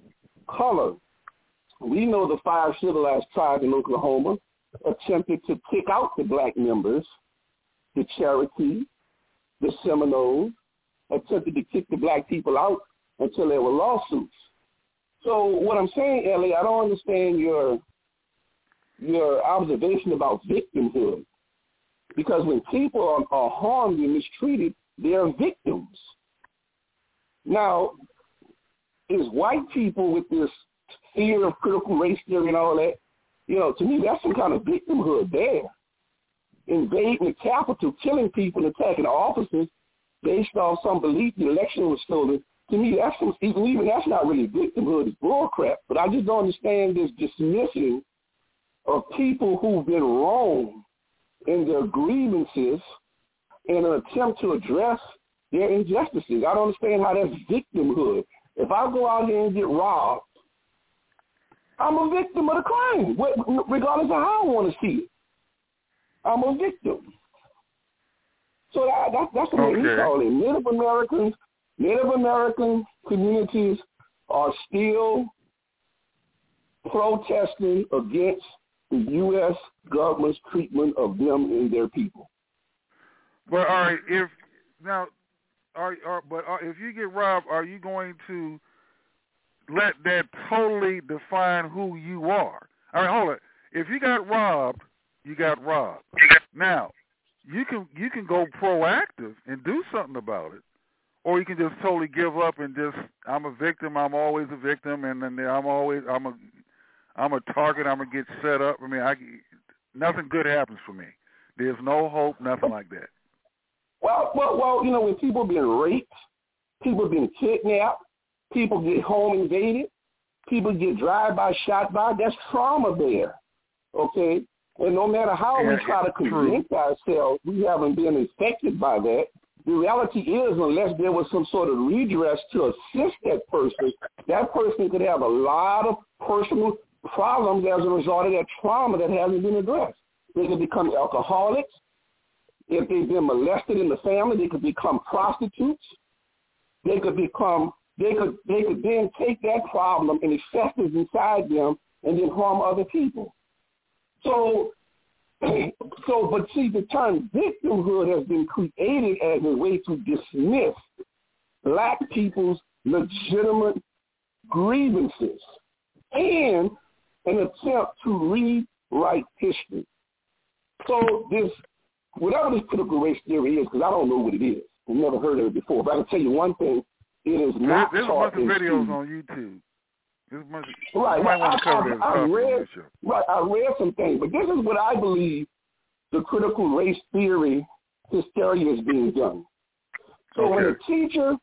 color. We know the 5 civilized tribes in Oklahoma attempted to kick out the black members, the Cherokee, the Seminoles, attempted to kick the black people out until there were lawsuits. So what I'm saying, Ellie, I don't understand your observation about victimhood. Because when people are harmed and mistreated, they're victims. Now, is white people with this fear of critical race theory and all that, to me, that's some kind of victimhood there. Invading the Capitol, killing people, attacking officers based off some belief the election was stolen. To me, that's even that's not really victimhood. It's bullcrap. But I just don't understand this dismissing of people who've been wronged in their grievances in an attempt to address their injustices. I don't understand how that's victimhood. If I go out here and get robbed, I'm a victim of the crime, regardless of how I want to see it. I'm a victim. So that's what we call it. Native American communities are still protesting against the U.S. government's treatment of them and their people. But all right, if you get robbed, are you going to let that totally define who you are? All right, hold it. If you got robbed, you got robbed. Now, you can go proactive and do something about it, or you can just totally give up and just, I'm a victim. I'm always a victim, and then I'm a target. I'm gonna get set up. I mean, nothing good happens for me. There's no hope. Nothing like that. Well, when people being raped, people being kidnapped, people get home invaded, people get drive-by, shot by, that's trauma there, okay? And no matter how we try to convince ourselves we haven't been affected by that, the reality is unless there was some sort of redress to assist that person could have a lot of personal problems as a result of that trauma that hasn't been addressed. They could become alcoholics. If they've been molested in the family, they could become prostitutes. They could then take that problem and it festers inside them and then harm other people. But see, the term victimhood has been created as a way to dismiss black people's legitimate grievances and an attempt to rewrite history. So whatever this critical race theory is, because I don't know what it is. I've never heard of it before. But I can tell you one thing, it is not There's taught in videos school. on YouTube. I read some things, but this is what I believe the critical race theory hysteria is being done. So when a teacher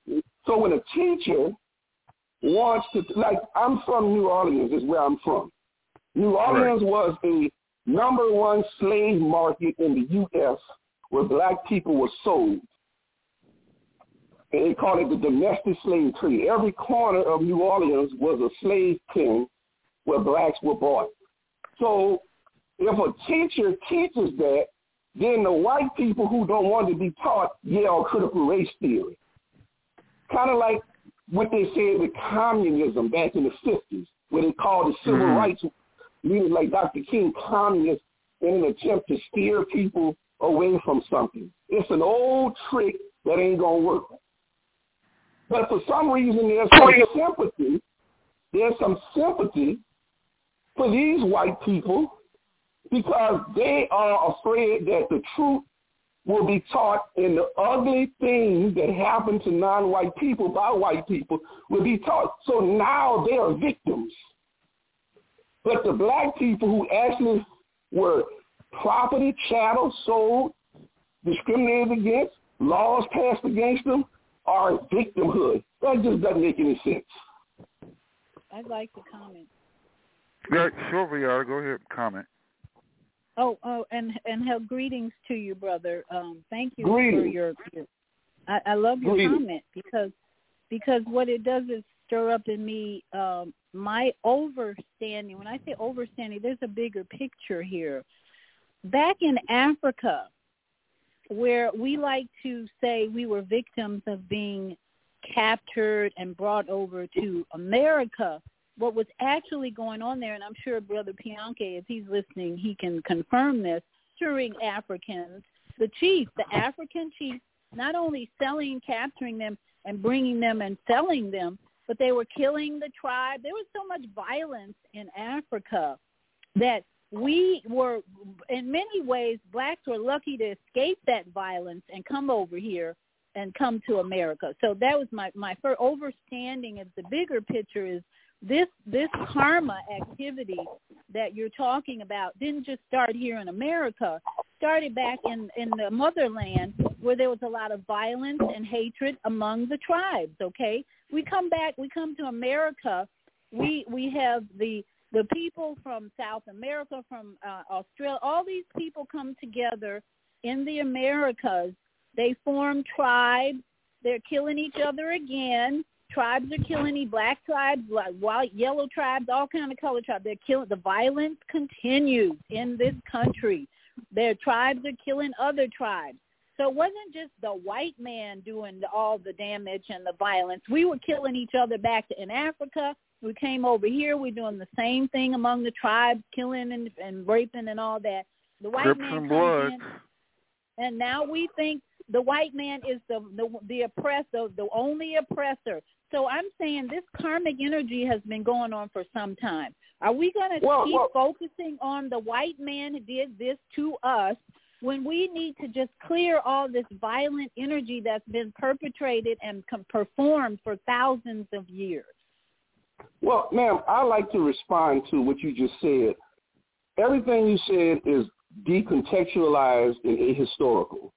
wants to, like, I'm from New Orleans, is where I'm from. New Orleans was a #1 slave market in the U.S. where black people were sold. And they call it the domestic slave trade. Every corner of New Orleans was a slave pen where blacks were bought. So if a teacher teaches that, then the white people who don't want to be taught yell critical race theory. Kind of like what they said with communism back in the 50s, where they called the civil rights leaders like Dr. King communists in an attempt to steer people away from something. It's an old trick that ain't going to work. But for some reason, there's some sympathy for these white people because they are afraid that the truth will be taught and the ugly things that happen to non-white people by white people will be taught. So now they are victims. But the black people who actually were property, chattel, sold, discriminated against, laws passed against them, are victimhood. That just doesn't make any sense. I'd like to comment. Yeah, sure, VR. Go ahead, comment. And greetings to you, brother. Thank you greetings. For your I love your comment because what it does is stir up in me my overstanding. When I say overstanding, there's a bigger picture here. Back in Africa, where we like to say we were victims of being captured and brought over to America, what was actually going on there, and I'm sure Brother Pianke, if he's listening, he can confirm this, capturing Africans, the African chiefs, not only capturing them and bringing them and selling them, but they were killing the tribe. There was so much violence in Africa that we were, in many ways, blacks were lucky to escape that violence and come over here and come to America. So that was my first overstanding of the bigger picture is this karma activity that you're talking about didn't just start here in America, started back in the motherland where there was a lot of violence and hatred among the tribes, okay? We come to America, we have the people from South America, from Australia, all these people come together in the Americas. They form tribes. They're killing each other again. Tribes are killing black tribes, white, yellow tribes, all kind of color tribes. They're killing. The violence continues in this country. Their tribes are killing other tribes. So it wasn't just the white man doing all the damage and the violence. We were killing each other back in Africa. We came over here. We're doing the same thing among the tribes, killing and raping and all that. The white man comes in, and now we think the white man is the oppressor, the only oppressor. So I'm saying this karmic energy has been going on for some time. Are we going to keep focusing on the white man who did this to us when we need to just clear all this violent energy that's been perpetrated and performed for thousands of years? Well, ma'am, I'd like to respond to what you just said. Everything you said is decontextualized and ahistorical.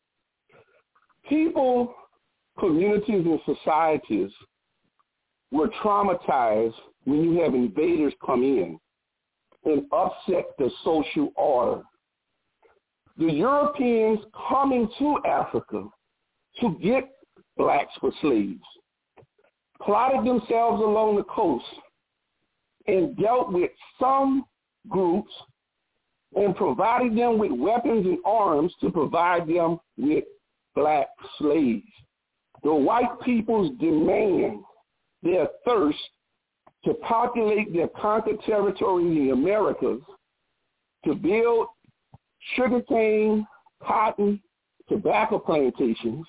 People, communities, and societies were traumatized when you have invaders come in and upset the social order. The Europeans coming to Africa to get blacks for slaves plotted themselves along the coast and dealt with some groups and provided them with weapons and arms to provide them with black slaves. The white people's demand, their thirst to populate their conquered territory in the Americas, to build sugarcane, cotton, tobacco plantations,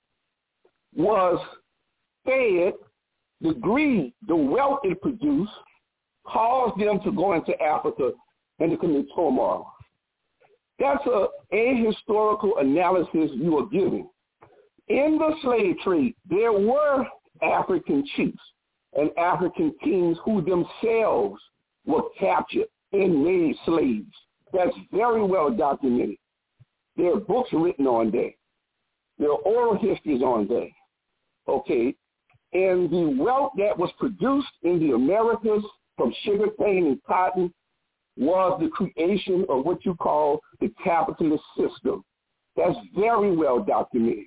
was fed. The greed, the wealth it produced, caused them to go into Africa and to commit turmoil. That's a ahistorical analysis you are giving. In the slave trade, there were African chiefs and African kings who themselves were captured and made slaves. That's very well documented. There are books written on that. There are oral histories on that. Okay? And the wealth that was produced in the Americas from sugarcane and cotton was the creation of what you call the capitalist system. That's very well documented.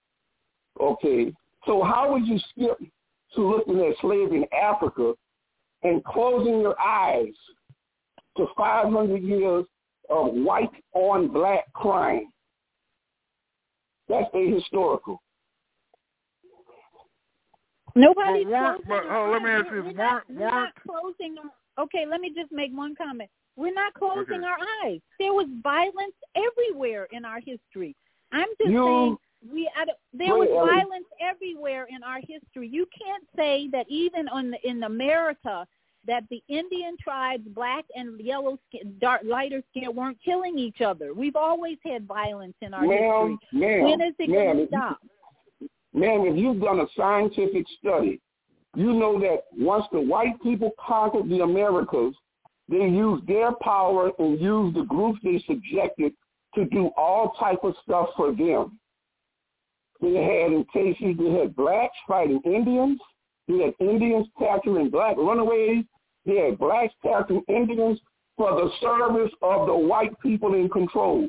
Okay, so how would you skip to looking at slavery in Africa and closing your eyes to 500 years of white on black crime? That's ahistorical. Nobody's let me ask you this. We're not closing. Okay, let me just make one comment. We're not closing our eyes. There was violence everywhere in our history. I'm just saying there was violence everywhere in our history. You can't say that even in America that the Indian tribes, black and yellow skin, lighter skin, weren't killing each other. We've always had violence in our history. When is it going to stop? Ma'am, if you've done a scientific study, you know that once the white people conquered the Americas, they used their power and used the groups they subjected to do all type of stuff for them. They had in cases, they had blacks fighting Indians. They had Indians capturing black runaways. They had blacks capturing Indians for the service of the white people in control.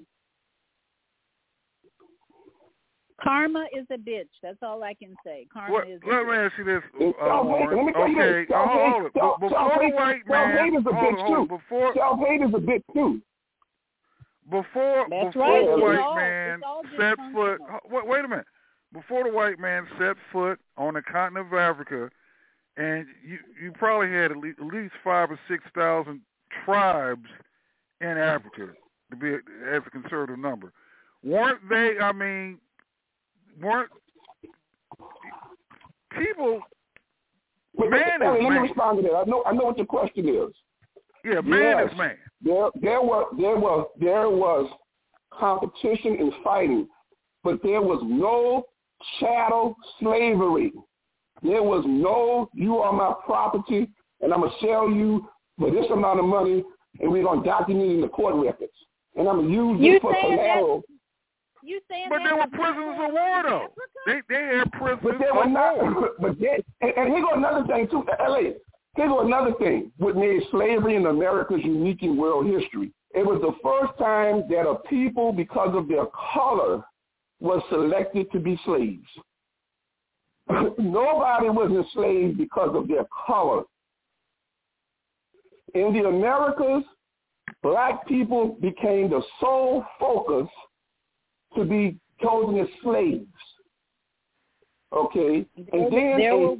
Karma is a bitch. That's all I can say. Karma is a bitch. Let me ask you this, Warren. Okay, hold it. Before the white man, self-hate is a bitch too. Before the white man set foot, wait a minute. Before the white man set foot on the continent of Africa, and you probably had at least 5,000 or 6,000 tribes in Africa to be as a conservative number. Weren't they? I mean, weren't people? Let me respond to that. I know what your question is. Yeah, man is man. There was competition and fighting, but there was no chattel slavery. There was no, you are my property, and I'm going to sell you for this amount of money, and we're going to document it in the court records. And I'm going to use this for collateral. But they were prisoners of war, though. They had prisoners but they were not, of war. And here goes another thing, too, L.A. Here goes another thing what made slavery in America's unique in world history. It was the first time that a people, because of their color, was selected to be slaves. Nobody was enslaved because of their color. In the Americas, black people became the sole focus to be chosen as slaves. Okay? And then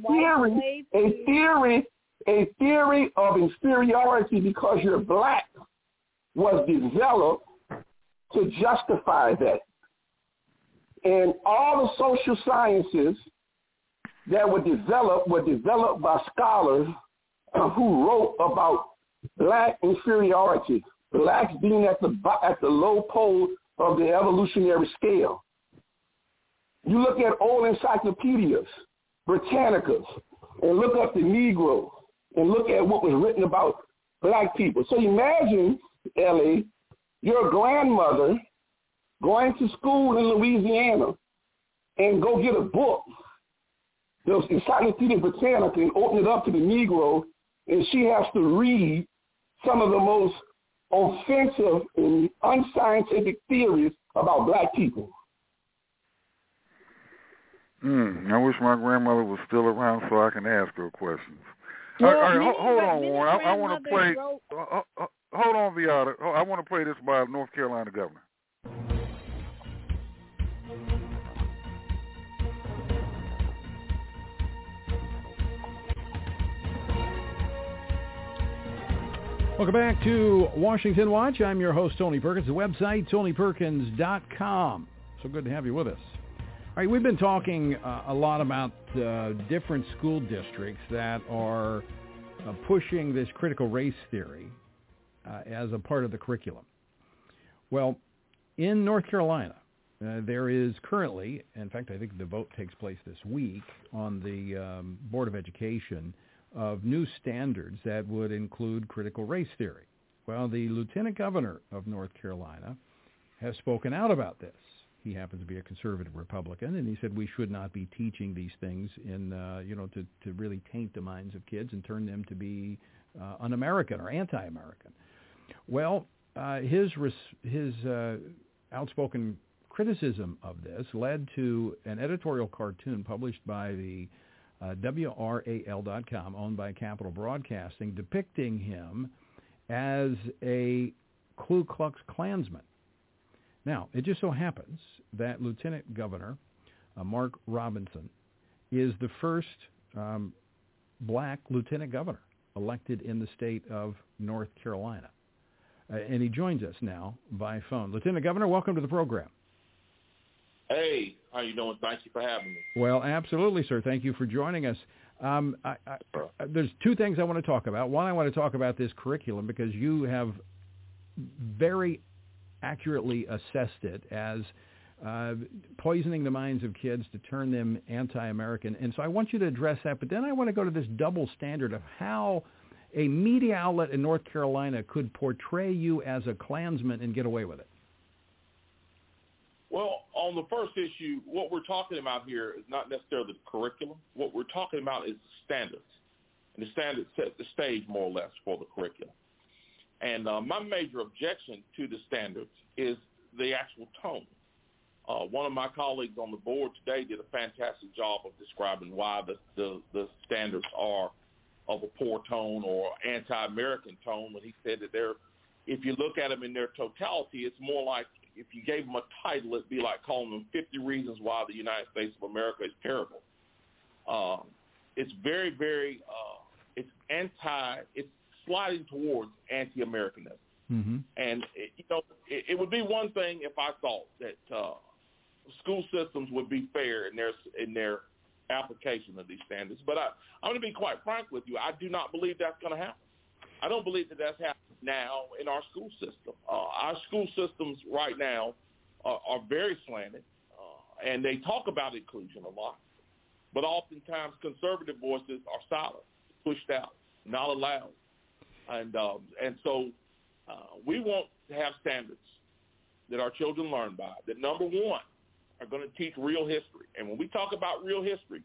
a theory of inferiority because you're black was developed to justify that. And all the social sciences that were developed by scholars who wrote about black inferiority, blacks being at the low pole of the evolutionary scale. You look at old encyclopedias, Britannicas, and look up the Negro, and look at what was written about black people. So imagine, Ellie, your grandmother going to school in Louisiana and go get a book, the Encyclopedia Britannica, and open it up to the Negro, and she has to read some of the most offensive and unscientific theories about black people. I wish my grandmother was still around so I can ask her questions. All right, hold on, Warren. I want to play. Hold on, Viata. I want to play this by North Carolina governor. Welcome back to Washington Watch. I'm your host, Tony Perkins. The website, TonyPerkins.com. So good to have you with us. All right, we've been talking a lot about different school districts that are pushing this critical race theory as a part of the curriculum. Well, in North Carolina, there is currently, in fact, I think the vote takes place this week on the Board of Education, of new standards that would include critical race theory. Well, the Lieutenant Governor of North Carolina has spoken out about this. He happens to be a conservative Republican, and he said we should not be teaching these things in, to really taint the minds of kids and turn them to be un-American or anti-American. Well, his outspoken criticism of this led to an editorial cartoon published by the WRAL.com, owned by Capital Broadcasting, depicting him as a Ku Klux Klansman. Now, it just so happens that Lieutenant Governor Mark Robinson is the first black lieutenant governor elected in the state of North Carolina. And he joins us now by phone. Lieutenant Governor, welcome to the program. Hey, how you doing? Thank you for having me. Well, absolutely, sir. Thank you for joining us. There's two things I want to talk about. One, I want to talk about this curriculum because you have very accurately assessed it as poisoning the minds of kids to turn them anti-American. And so I want you to address that. But then I want to go to this double standard of how a media outlet in North Carolina could portray you as a Klansman and get away with it. Well, on the first issue, what we're talking about here is not necessarily the curriculum. What we're talking about is the standards. And the standards set the stage more or less for the curriculum. And my major objection to the standards is the actual tone. One of my colleagues on the board today did a fantastic job of describing why the standards are of a poor tone or anti-American tone when he said that if you look at them in their totality, it's more like if you gave them a title, it'd be like calling them 50 Reasons Why the United States of America is Terrible. it's very, very it's sliding towards anti-Americanism. Mm-hmm. And it would be one thing if I thought that school systems would be fair in their application of these standards. But I'm going to be quite frank with you. I do not believe that's going to happen. I don't believe that that's happening now in our school system. Our school systems right now are very slanted, and they talk about inclusion a lot. But oftentimes conservative voices are silent, pushed out, not allowed. And so we want to have standards that our children learn by, that number one, are going to teach real history. And when we talk about real history,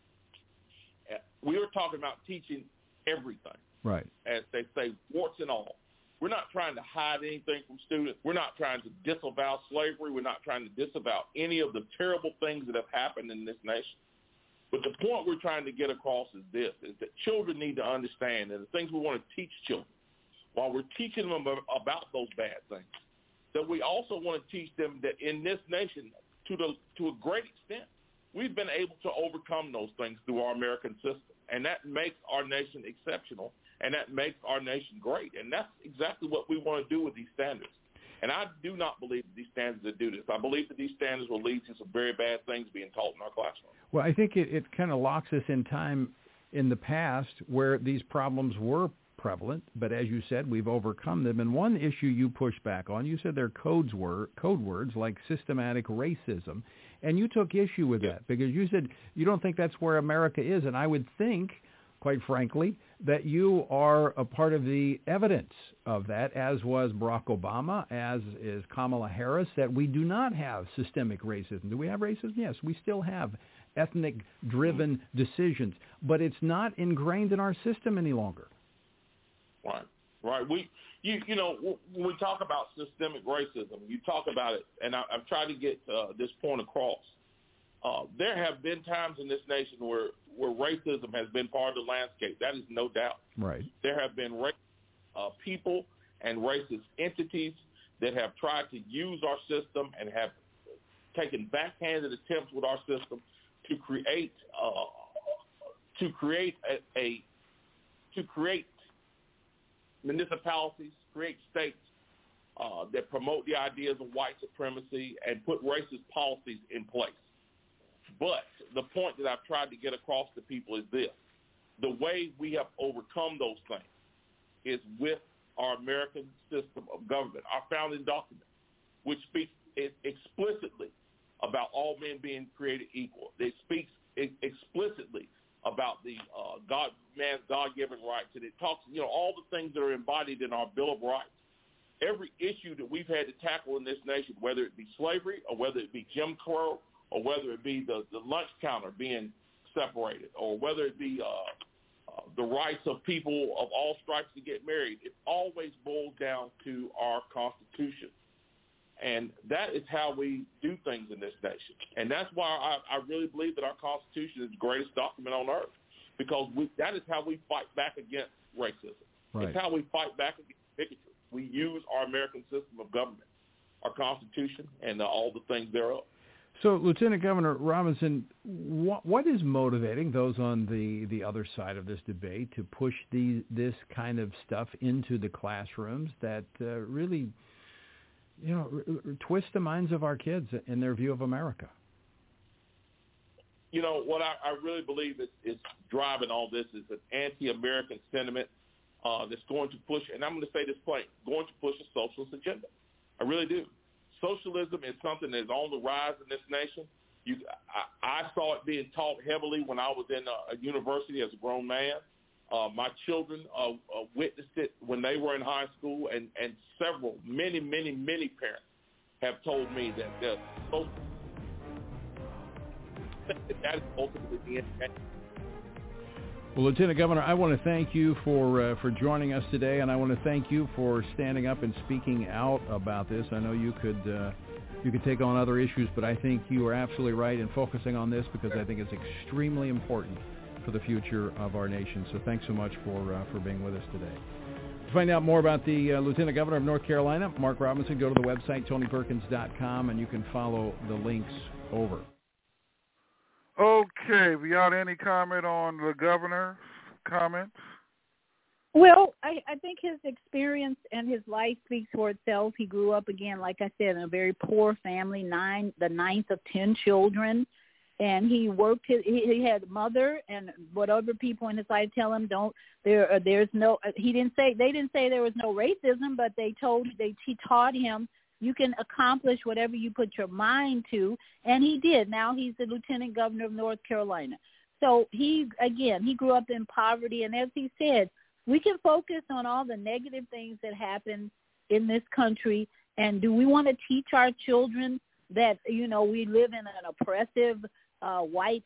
we are talking about teaching everything. Right. As they say, warts and all. We're not trying to hide anything from students. We're not trying to disavow slavery. We're not trying to disavow any of the terrible things that have happened in this nation. But the point we're trying to get across is this, is that children need to understand, and the things we want to teach children, while we're teaching them about those bad things, that we also want to teach them that in this nation, to a great extent, we've been able to overcome those things through our American system. And that makes our nation exceptional, and that makes our nation great. And that's exactly what we want to do with these standards. And I do not believe that these standards will do this. I believe that these standards will lead to some very bad things being taught in our classroom. Well, I think it kind of locks us in time in the past where these problems were prevalent, but as you said, we've overcome them. And one issue you pushed back on, you said their code words like systematic racism, and you took issue with that because you said you don't think that's where America is. And I would think, quite frankly, that you are a part of the evidence of that, as was Barack Obama, as is Kamala Harris, that we do not have systemic racism. Do we have racism? Yes, we still have ethnic-driven decisions, but it's not ingrained in our system any longer. Right. When we talk about systemic racism, you talk about it, and I've tried to get this point across. There have been times in this nation where racism has been part of the landscape. That is no doubt. Right. There have been people and racist entities that have tried to use our system and have taken backhanded attempts with our system to create municipalities, create states that promote the ideas of white supremacy and put racist policies in place. But the point that I've tried to get across to people is this. The way we have overcome those things is with our American system of government, our founding document, which speaks explicitly about all men being created equal. It speaks explicitly about the man's God-given rights, and it talks, all the things that are embodied in our Bill of Rights. Every issue that we've had to tackle in this nation, whether it be slavery or whether it be Jim Crow or whether it be the lunch counter being separated or whether it be the rights of people of all stripes to get married, it always boils down to our Constitution. And that is how we do things in this nation. And that's why I really believe that our Constitution is the greatest document on earth, because that is how we fight back against racism. Right. It's how we fight back against bigotry. We use our American system of government, our Constitution, and all the things thereof. So, Lieutenant Governor Robinson, what is motivating those on the other side of this debate to push this kind of stuff into the classrooms that really twist the minds of our kids in their view of America? What I really believe is driving all this is an anti-American sentiment that's going to push, and I'm going to say this plain, going to push a socialist agenda. I really do. Socialism is something that's on the rise in this nation. I saw it being taught heavily when I was in a university as a grown man. My children witnessed it when they were in high school, and many parents have told me that that is ultimately the end. Well, Lieutenant Governor, I want to thank you for joining us today, and I want to thank you for standing up and speaking out about this. I know you could take on other issues, but I think you are absolutely right in focusing on this because I think it's extremely important for the future of our nation. So thanks so much for being with us today. To find out more about the Lieutenant Governor of North Carolina, Mark Robinson, go to the website, TonyPerkins.com, and you can follow the links over. Okay, Viata, any comment on the governor's comments? Well, I think his experience and his life speaks for itself. He grew up, again, like I said, in a very poor family, the ninth of 10 children. And he worked. He had a mother, and what other people in his life tell him, there's no. They didn't say there was no racism, but he taught him you can accomplish whatever you put your mind to, and he did. Now he's the lieutenant governor of North Carolina. So he grew up in poverty, and as he said, we can focus on all the negative things that happen in this country, and do we want to teach our children that we live in an oppressive white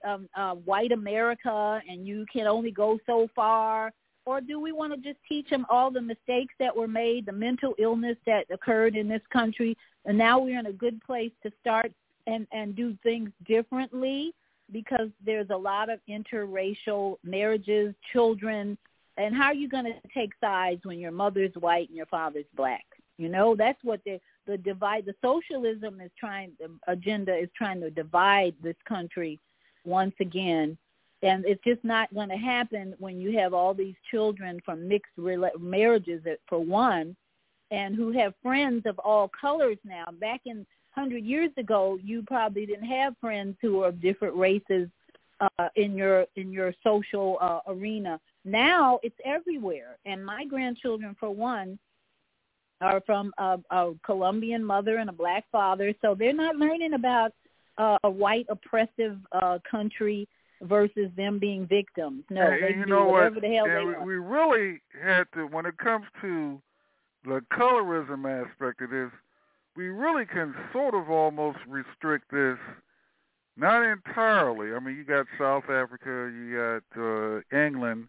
America, and you can only go so far? Or do we want to just teach them all the mistakes that were made, the mental illness that occurred in this country, and now we're in a good place to start and do things differently, because there's a lot of interracial marriages, children, and how are you going to take sides when your mother's white and your father's black? That's what the divide, the socialism agenda is trying to divide this country once again. And it's just not going to happen when you have all these children from mixed marriages, for one, and who have friends of all colors now. Back in 100 years ago, you probably didn't have friends who were of different races in your social arena. Now it's everywhere. And my grandchildren, for one, are from a Colombian mother and a black father, so they're not learning about a white oppressive country versus them being victims. No, they can do whatever the hell they want. We really had to, when it comes to the colorism aspect of this, we really can sort of almost restrict this, not entirely. I mean, you got South Africa, you got England,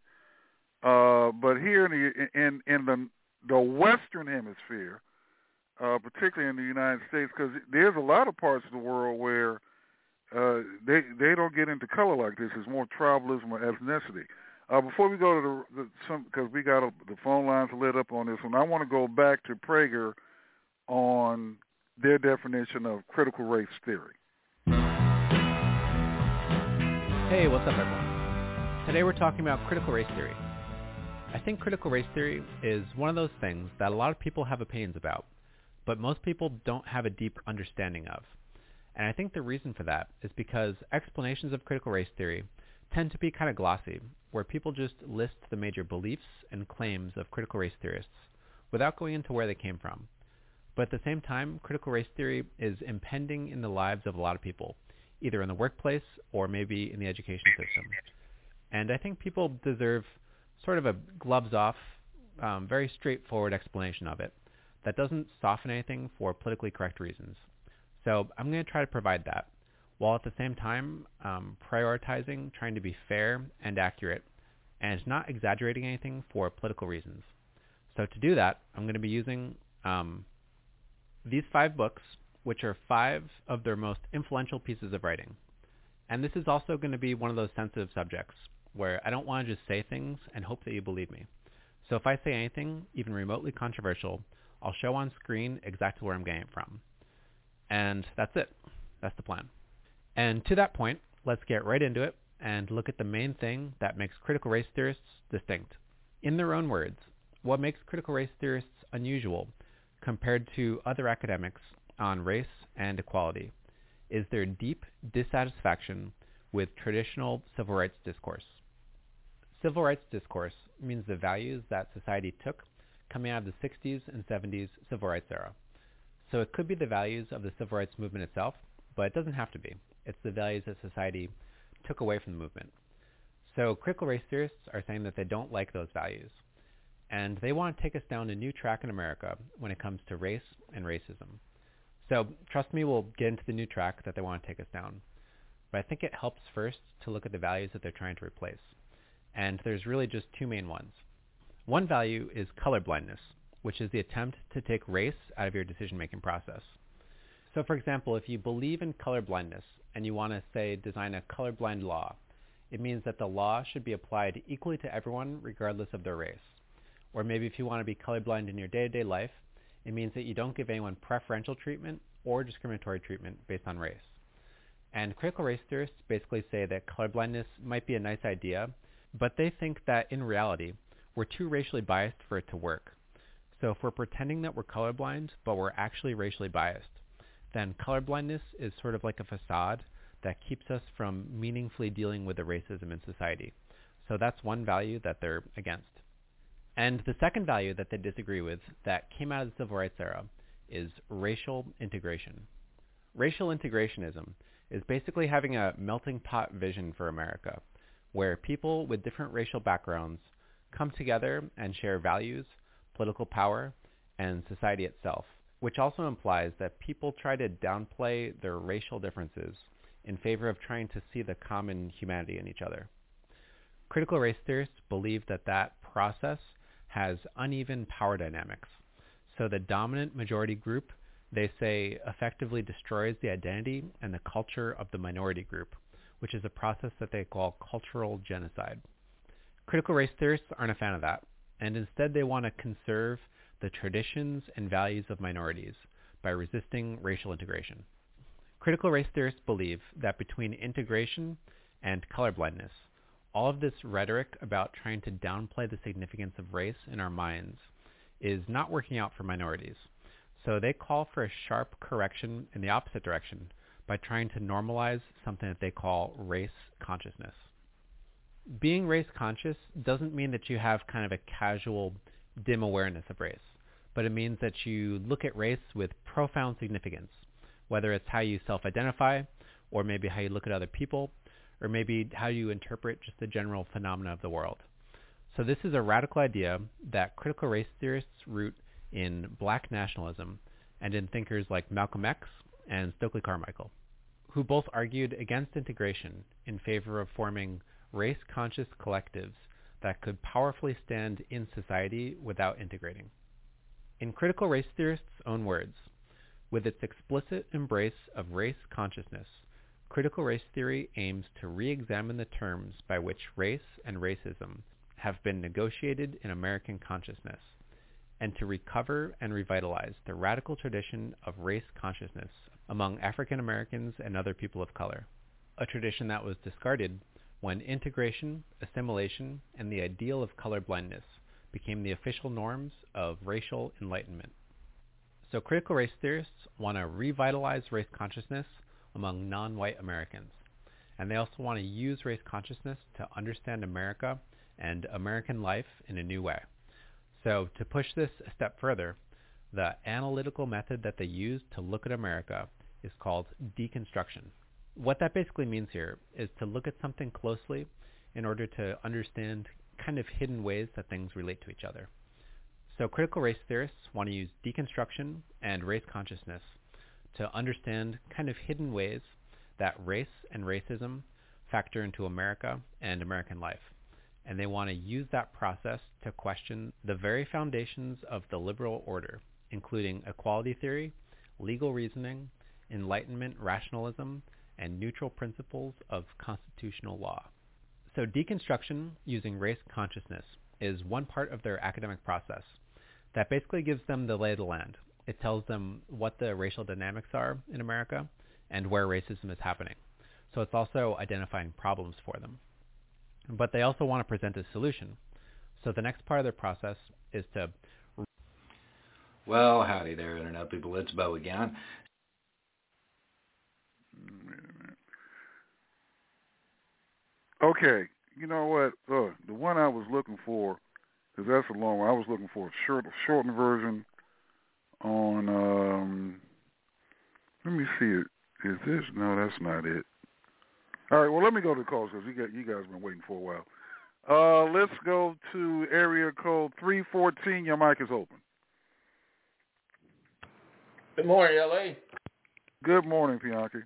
but here in the Western Hemisphere, particularly in the United States, because there's a lot of parts of the world where they don't get into color like this. It's more tribalism or ethnicity. Before we go to because we got the phone lines lit up on this one, I want to go back to Prager on their definition of critical race theory. Hey, what's up, everyone? Today we're talking about critical race theory. I think critical race theory is one of those things that a lot of people have opinions about, but most people don't have a deep understanding of. And I think the reason for that is because explanations of critical race theory tend to be kind of glossy, where people just list the major beliefs and claims of critical race theorists without going into where they came from. But at the same time, critical race theory is impending in the lives of a lot of people, either in the workplace or maybe in the education system. And I think people deserve sort of a gloves-off, very straightforward explanation of it that doesn't soften anything for politically correct reasons. So I'm going to try to provide that, while at the same time prioritizing trying to be fair and accurate, and not exaggerating anything for political reasons. So to do that, I'm going to be using these 5 books, which are 5 of their most influential pieces of writing. And this is also going to be one of those sensitive subjects where I don't want to just say things and hope that you believe me. So if I say anything, even remotely controversial, I'll show on screen exactly where I'm getting it from. And that's it. That's the plan. And to that point, let's get right into it and look at the main thing that makes critical race theorists distinct. In their own words, what makes critical race theorists unusual compared to other academics on race and equality is their deep dissatisfaction with traditional civil rights discourse. Civil rights discourse means the values that society took coming out of the 60s and 70s civil rights era. So it could be the values of the civil rights movement itself, but it doesn't have to be. It's the values that society took away from the movement. So critical race theorists are saying that they don't like those values, and they want to take us down a new track in America when it comes to race and racism. So trust me, we'll get into the new track that they want to take us down. But I think it helps first to look at the values that they're trying to replace. And there's really just 2 main ones. One value is colorblindness, which is the attempt to take race out of your decision-making process. So for example, if you believe in colorblindness and you want to, say, design a colorblind law, it means that the law should be applied equally to everyone regardless of their race. Or maybe if you want to be colorblind in your day-to-day life, it means that you don't give anyone preferential treatment or discriminatory treatment based on race. And critical race theorists basically say that colorblindness might be a nice idea, but they think that in reality, we're too racially biased for it to work. So if we're pretending that we're colorblind, but we're actually racially biased, then colorblindness is sort of like a facade that keeps us from meaningfully dealing with the racism in society. So that's one value that they're against. And the second value that they disagree with that came out of the civil rights era is racial integration. Racial integrationism is basically having a melting pot vision for America, where people with different racial backgrounds come together and share values, political power, and society itself, which also implies that people try to downplay their racial differences in favor of trying to see the common humanity in each other. Critical race theorists believe that that process has uneven power dynamics. So the dominant majority group, they say, effectively destroys the identity and the culture of the minority group, which is a process that they call cultural genocide. Critical race theorists aren't a fan of that, and instead they want to conserve the traditions and values of minorities by resisting racial integration. Critical race theorists believe that between integration and colorblindness, all of this rhetoric about trying to downplay the significance of race in our minds is not working out for minorities. So they call for a sharp correction in the opposite direction by trying to normalize something that they call race consciousness. Being race conscious doesn't mean that you have kind of a casual, dim awareness of race, but it means that you look at race with profound significance, whether it's how you self-identify, or maybe how you look at other people, or maybe how you interpret just the general phenomena of the world. So this is a radical idea that critical race theorists root in black nationalism and in thinkers like Malcolm X and Stokely Carmichael, who both argued against integration in favor of forming race-conscious collectives that could powerfully stand in society without integrating. In critical race theorists' own words, with its explicit embrace of race consciousness, critical race theory aims to re-examine the terms by which race and racism have been negotiated in American consciousness, and to recover and revitalize the radical tradition of race consciousness among African Americans and other people of color, a tradition that was discarded when integration, assimilation, and the ideal of colorblindness became the official norms of racial enlightenment. So critical race theorists want to revitalize race consciousness among non-white Americans, and they also want to use race consciousness to understand America and American life in a new way. So to push this a step further, the analytical method that they use to look at America is called deconstruction. What that basically means here is to look at something closely in order to understand kind of hidden ways that things relate to each other. So critical race theorists want to use deconstruction and race consciousness to understand kind of hidden ways that race and racism factor into America and American life. And they want to use that process to question the very foundations of the liberal order, including equality theory, legal reasoning, Enlightenment rationalism, and neutral principles of constitutional law. So deconstruction using race consciousness is one part of their academic process that basically gives them the lay of the land. It tells them what the racial dynamics are in America and where racism is happening. So it's also identifying problems for them. But they also want to present a solution. So the next part of their process is to... Well, howdy there, Internet people. It's Bo again. Okay, you know what? The one I was looking for, because that's a long one, I was looking for a shortened version on, let me see it. Is this? No, that's not it. All right, well, let me go to the calls because you guys have been waiting for a while. Let's go to area code 314. Your mic is open. Good morning, L.A. Good morning, Bianchi.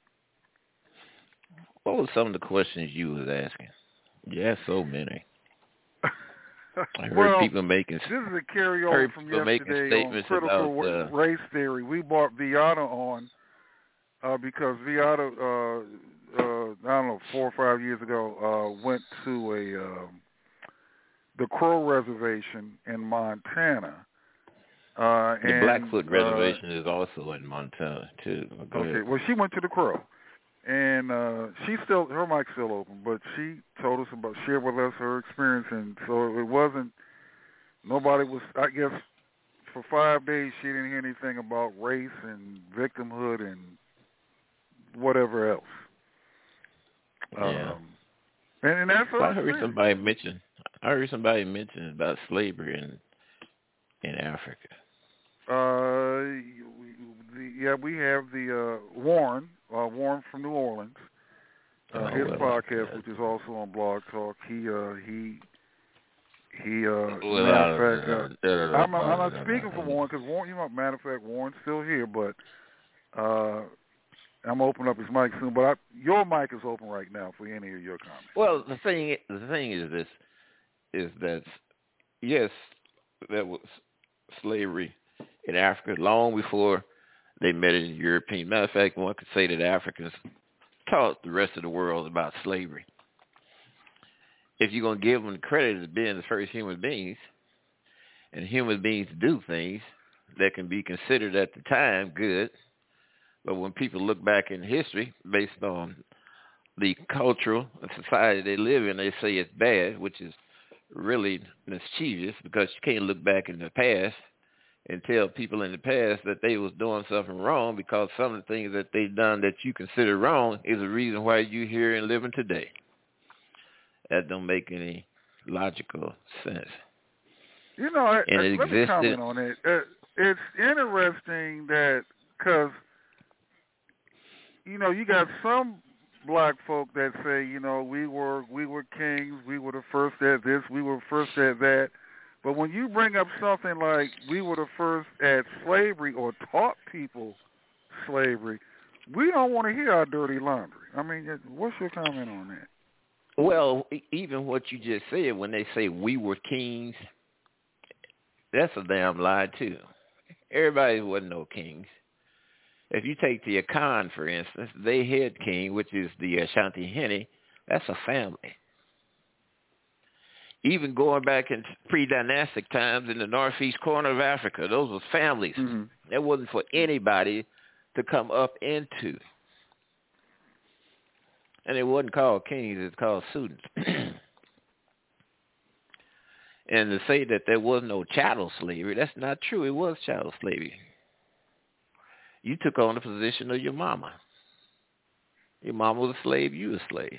What were some of the questions you was asking? You asked so many. I heard people making. This is a carryover from yesterday on critical race theory. We brought Viata on because Viata, I don't know, 4 or 5 years ago, went to the Crow Reservation in Montana. The Blackfoot Reservation is also in Montana too. Okay, well, she went to the Crow. And her mic's still open, but she told us shared with us her experience, and so it wasn't, nobody was, I guess, for 5 days she didn't hear anything about race and victimhood and whatever else. Yeah. And that's what I heard somebody mention about slavery in Africa. We have the Warren from New Orleans, his podcast, which is also on Blog Talk. Matter of fact, I'm not speaking for Warren because Warren, matter of fact, Warren's still here, but I'm opening up his mic soon. But your mic is open right now for any of your comments. Well, the thing is this: is that yes, there was slavery in Africa long before they met in European. Matter of fact, one could say that Africans taught the rest of the world about slavery. If you're going to give them credit as being the first human beings, and human beings do things that can be considered at the time good, but when people look back in history based on the cultural and society they live in, they say it's bad, which is really mischievous because you can't look back in the past and tell people in the past that they was doing something wrong, because some of the things that they've done that you consider wrong is the reason why you're here and living today. That don't make any logical sense. Let me comment on it. It's interesting that because, you got some black folk that say, we were kings, we were the first at this, we were first at that. But when you bring up something like we were the first at slavery or taught people slavery, we don't want to hear our dirty laundry. I mean, what's your comment on that? Well, even what you just said, when they say we were kings, that's a damn lie, too. Everybody wasn't no kings. If you take the Akan, for instance, they head king, which is the Ashanti Hene, that's a family. Even going back in pre-dynastic times in the northeast corner of Africa, those were families. Mm-hmm. That wasn't for anybody to come up into. And it wasn't called kings, it was called students. And to say that there was no chattel slavery, that's not true. It was chattel slavery. You took on the position of your mama. Your mama was a slave, you were a slave.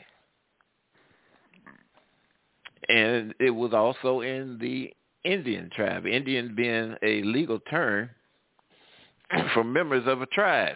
And it was also in the Indian tribe, Indian being a legal term for members of a tribe.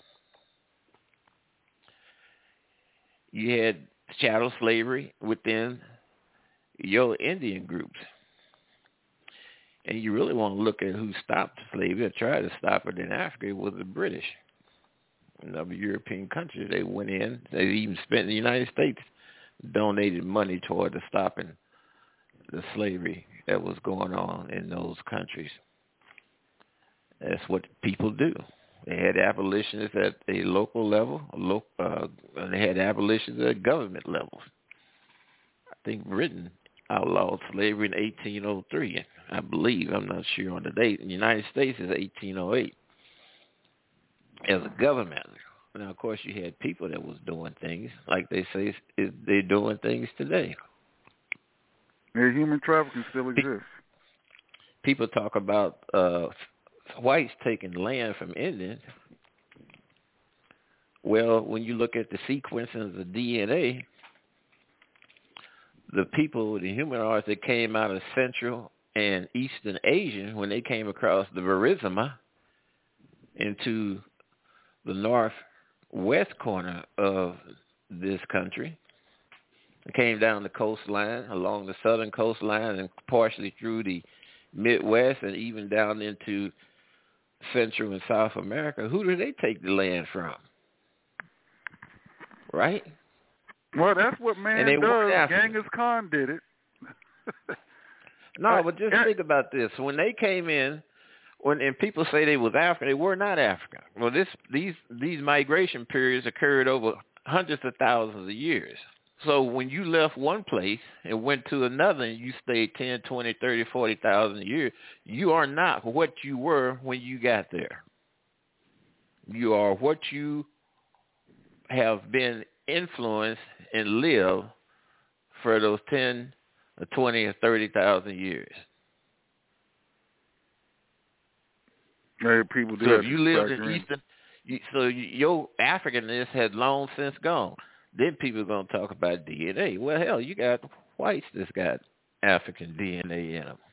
You had chattel slavery within your Indian groups. And you really want to look at who stopped slavery or tried to stop it in Africa. It was the British. In other European countries, they went in. They even spent in the United States, donated money toward the stopping the slavery that was going on in those countries. That's what people do. They had abolitionists at a local level, and they had abolitionists at government levels. I think Britain outlawed slavery in 1803, I believe. I'm not sure on the date. In the United States, it's 1808 as a government. Now, of course, you had people that was doing things like they say they're doing things today. Yeah, human trafficking still exists. People talk about whites taking land from Indians. Well, when you look at the sequencing of DNA, the people, the humanoids that came out of Central and Eastern Asia, when they came across the Verizima into the northwest corner of this country, it came down the coastline, along the southern coastline, and partially through the Midwest and even down into Central and South America. Who did they take the land from? Right? Well, that's what man does. Genghis Khan did it. No, but just think about this. When they came in, and people say they was African, they were not African. Well, these migration periods occurred over hundreds of thousands of years. So when you left one place and went to another and you stayed 10, 20, 30, 40,000 years, you are not what you were when you got there. You are what you have been influenced and live for those 10 or 20 or 30,000 years. Hey, people do So that if you lived in factor in. Eastern, your Africanness had long since gone. Then people are going to talk about DNA. Well, hell, you got whites that's got African DNA in them.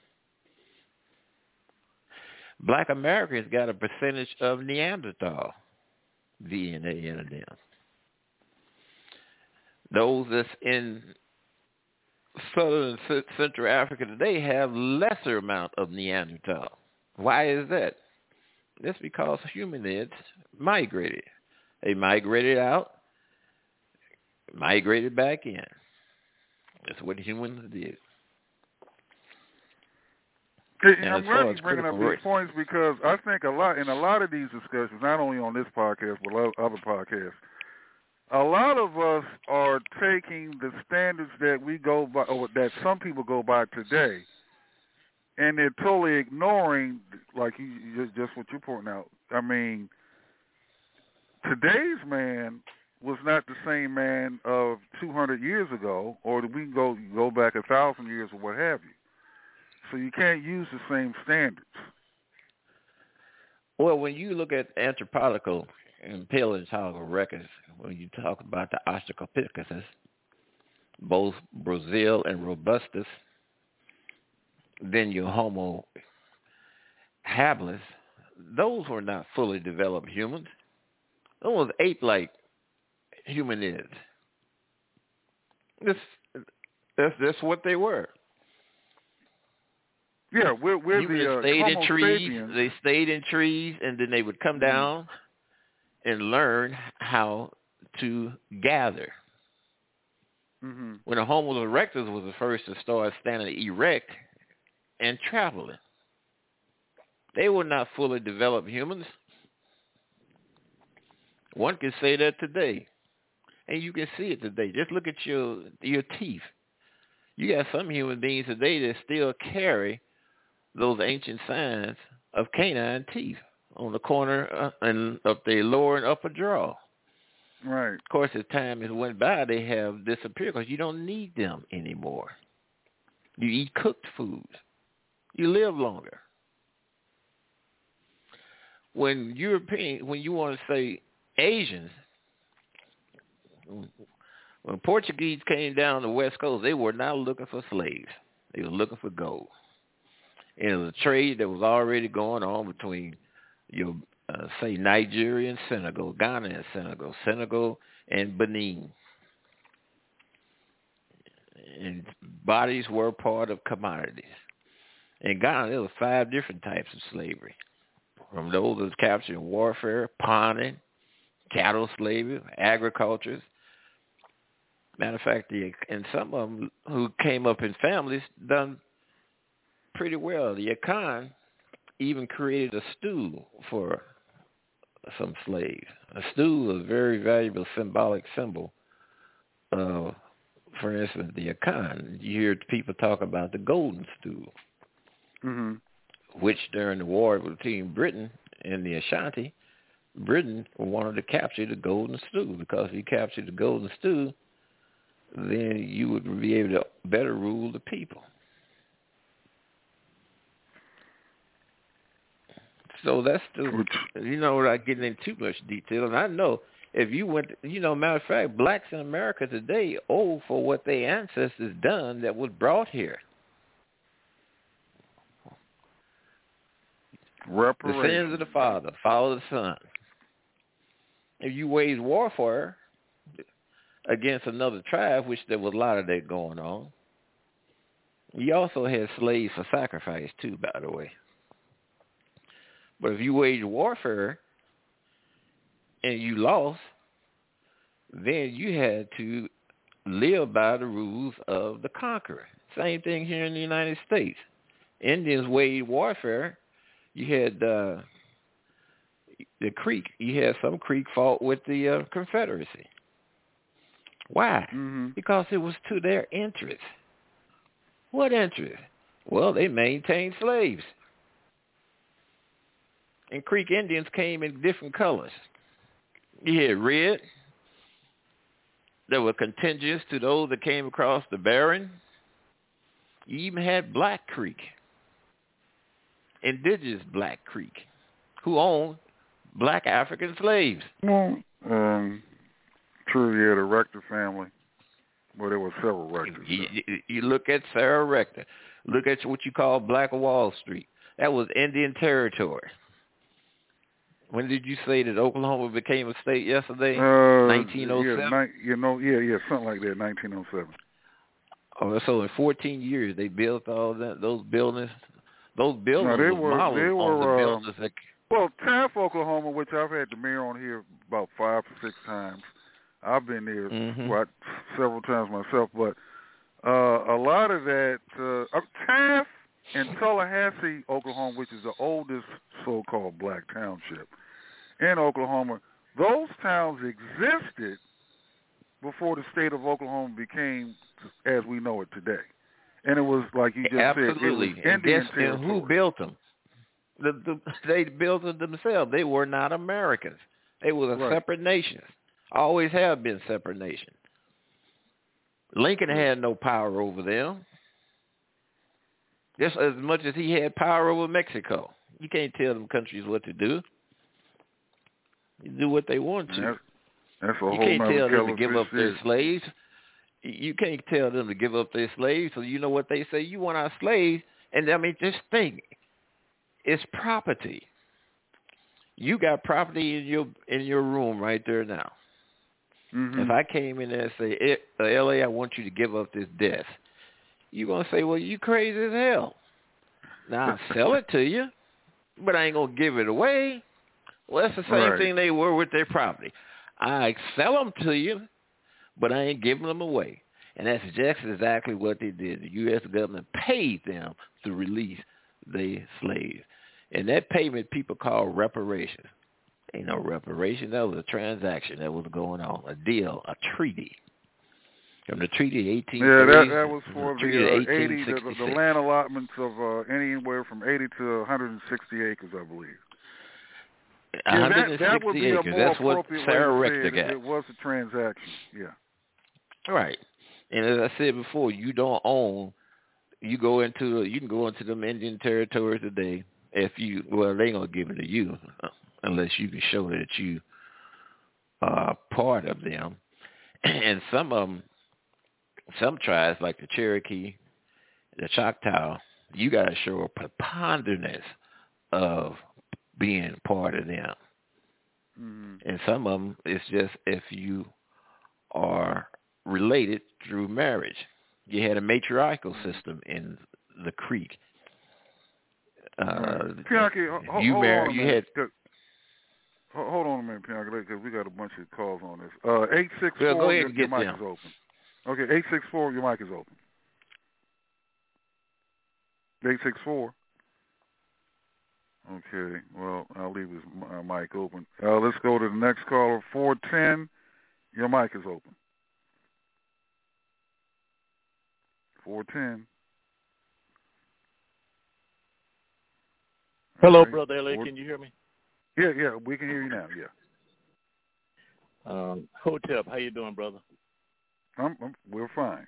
Black Americans got a percentage of Neanderthal DNA in them. Those that's in southern Central Africa today have lesser amount of Neanderthal. Why is that? That's because humanids migrated. They migrated out, migrated back in. That's what humans did. I'm glad you're bringing up these points because I think in a lot of these discussions, not only on this podcast but other podcasts, a lot of us are taking the standards that we go by, or that some people go by today, and they're totally ignoring, like just what you're pointing out. I mean, today's man was not the same man of 200 years ago, or we can go back 1,000 years or what have you. So you can't use the same standards. Well, when you look at anthropological and paleontological records, when you talk about the Australopithecus, both Brazil and Robustus, then your Homo habilis, those were not fully developed humans. Those were ape-like humanids. That's what they were. Yeah, we're the stayed Homo in trees. sapiens. They stayed in trees, and then they would come down and learn how to gather. Mm-hmm. When the Homo erectus was the first to start standing erect and traveling, they were not fully developed humans. One can say that today, and you can see it today. Just look at your teeth. You got some human beings today that still carry those ancient signs of canine teeth on the corner and up their lower and upper jaw. Right. Of course, as time has went by, they have disappeared because you don't need them anymore. You eat cooked foods. You live longer. When you want to say Asians, when Portuguese came down the West Coast, they were not looking for slaves. They were looking for gold. And it was a trade that was already going on between say Nigeria and Senegal, Ghana and Senegal, Senegal and Benin. And bodies were part of commodities. In Ghana, there were 5 different types of slavery. From those that was captured in warfare, pawning, cattle slavery, agriculture. Matter of fact, and some of them who came up in families done pretty well. The Akan even created a stew for some slaves. A stew was a very valuable symbolic symbol. For instance, the Akan. You hear people talk about the golden stew, which during the war between Britain and the Ashanti, Britain wanted to capture the golden stew because if you captured the golden stew, then you would be able to better rule the people. So that's without getting into too much detail. And I know if you went, matter of fact, blacks in America today owe for what their ancestors done that was brought here. The sins of the father, follow the son. If you wage warfare against another tribe, which there was a lot of that going on, you also had slaves for sacrifice too, by the way. But if you wage warfare and you lost, then you had to live by the rules of the conqueror. Same thing here in the United States. Indians waged warfare. You had the Creek. You had some Creek fought with the Confederacy. Why? Because it was to their interest. What interest? Well, they maintained slaves. And Creek Indians came in different colors. You had red, that were contiguous to those that came across the Bering. You even had Black Creek, indigenous Black Creek, who owned black African slaves. Well, true, yeah, the Rector family. Well, there were several Rectors. You look at Sarah Rector. Look at what you call Black Wall Street. That was Indian territory. When did you say that Oklahoma became a state yesterday? 1907? Yeah, something like that, 1907. Oh, so in 14 years they built all that, those buildings. Those buildings were modeled on the buildings that... Well, Taft, Oklahoma, which I've had the mayor on here about 5 or 6 times. I've been there several times myself, but a lot of that, Taft and Tallahassee, Oklahoma, which is the oldest so-called black township in Oklahoma, those towns existed before the state of Oklahoma became as we know it today. And it was, like you just said, it was Indian territory. And who built them? They built it themselves. They were not Americans. They were a separate nation. Always have been separate nations. Lincoln had no power over them. Just as much as he had power over Mexico. You can't tell them countries what to do. You do what they want to. That's a whole you can't tell them to give up shit. their slaves. You can't tell them to give up their slaves. So you know what they say? You want our slaves. And I mean, just think. It's property. You got property in your room right there now. Mm-hmm. If I came in there and say, L.A., I want you to give up this desk, you're going to say, well, you crazy as hell. Now, I'll sell it to you, but I ain't going to give it away. Well, that's the same thing they were with their property. I sell them to you, but I ain't giving them away. And that's just exactly what they did. The U.S. government paid them to release their slaves. And that payment people call reparations. Ain't no reparation. That was a transaction that was going on, a deal, a treaty. From the treaty of 1830. Yeah, that was for the land allotments of anywhere from 80 to 160 acres, I believe. 160 that would be acres. A more That's what Sarah Rector got. It was a transaction, yeah. Right. And as I said before, you don't own. You can go into them Indian territories today. They ain't gonna give it to you unless you can show that you are part of them. And some tribes like the Cherokee, the Choctaw, you got to show a preponderance of being part of them. Mm-hmm. And some of them, it's just if you are related through marriage. You had a matriarchal system in the Creek. Pianki, hold on a minute, Pianki, because we got a bunch of calls on this. 864, go ahead and your get mic them. is open. Okay, 864, your mic is open. 864. Okay, well, I'll leave his mic open. Let's go to the next caller, 410. Your mic is open. 410. Hello, Brother L.A., can you hear me? Yeah, we can hear you now, yeah. Hotep, how you doing, brother? We're fine.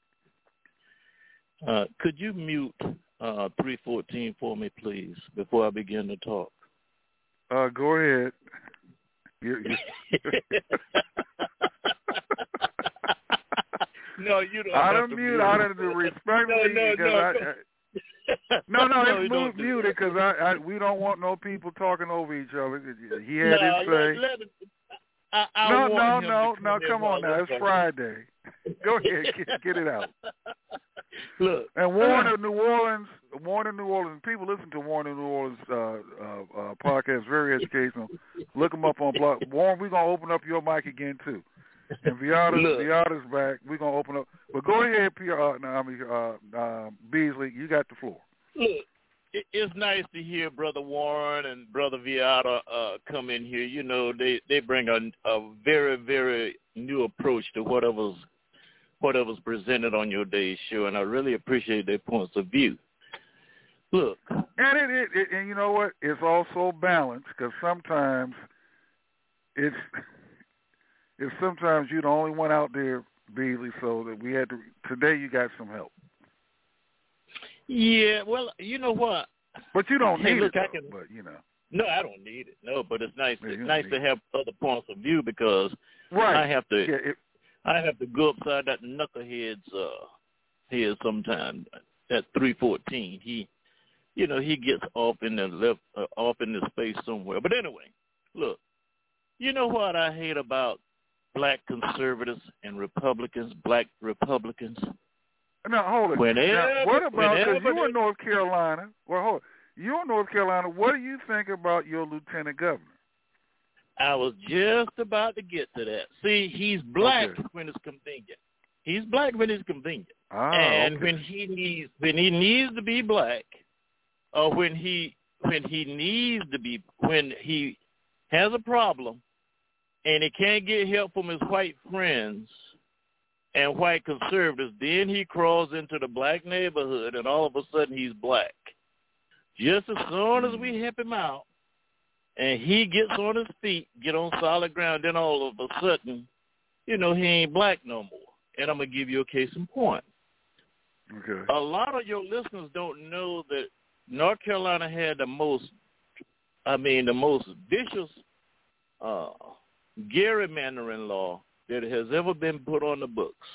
Could you mute 314 for me, please, before I begin to talk? Go ahead. No, you don't. I don't mute. I don't respectfully. No, it's muted because we don't want no people talking over each other. He had his say. No, come on now. It's Friday. Go ahead, get it out. Look. And Warren of New Orleans, people listen to Warren of New Orleans podcast, very educational. Look them up on blog. Warren, we're going to open up your mic again, too. And Viada's back. We're going to open up. But go ahead, Beasley, you got the floor. Look, it's nice to hear Brother Warren and Brother Viada come in here. You know, they bring a very, very new approach to whatever's presented on your day's show, and I really appreciate their points of view. Look. And you know what? It's also balanced because sometimes is sometimes you're the only one out there, Beasley, so that we had to. Today you got some help. Yeah, well, you know what? But you don't need look, it. But you know. No, I don't need it. No, but it's nice. Yeah, It's nice to have other points of view because right. I have to go upside that knucklehead's head sometime at 314. He gets off in the space somewhere. But anyway, look, you know what I hate about black conservatives and Republicans, black Republicans? Now, hold it. What about, because you're in North Carolina. Well, hold it. You're in North Carolina. What do you think about your lieutenant governor? I was just about to get to that. See, he's black when it's convenient. He's black when it's convenient. And when he needs to be black, or when he has a problem and he can't get help from his white friends and white conservatives, then he crawls into the black neighborhood and all of a sudden he's black. Just as soon as we help him out and he gets on his feet, get on solid ground, then all of a sudden, he ain't black no more. And I'm going to give you a case in point. Okay. A lot of your listeners don't know that North Carolina had the most vicious gerrymandering law that has ever been put on the books.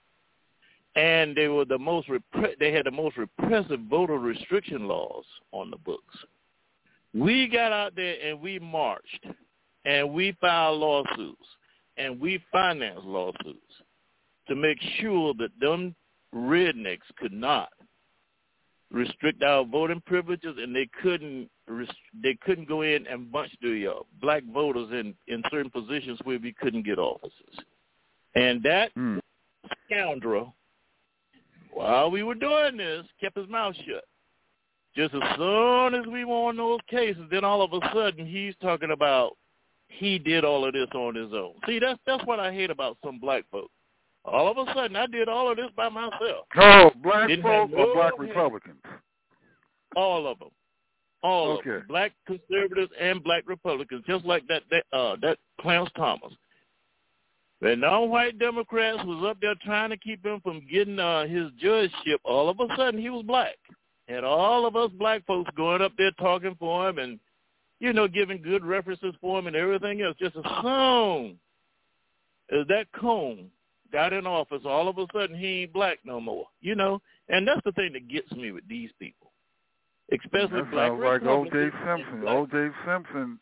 And they were they had the most repressive voter restriction laws on the books. We got out there and we marched and we filed lawsuits and we financed lawsuits to make sure that them rednecks could not restrict our voting privileges, and they couldn't go in and bunch the black voters in certain positions where we couldn't get offices. And that scoundrel, while we were doing this, kept his mouth shut. Just as soon as we won those cases, then all of a sudden he's talking about he did all of this on his own. See, that's what I hate about some black folks. All of a sudden, I did all of this by myself. Oh, black folk or black Republicans? All of them. All of them. Black conservatives and black Republicans, just like that Clarence Thomas. The non-white Democrats was up there trying to keep him from getting his judgeship. All of a sudden, he was black. And all of us black folks going up there talking for him and, giving good references for him and everything else. Just as soon as that Cone got in office, all of a sudden he ain't black no more, And that's the thing that gets me with these people, especially that black. Sounds like O.J. Simpson. O.J. Simpson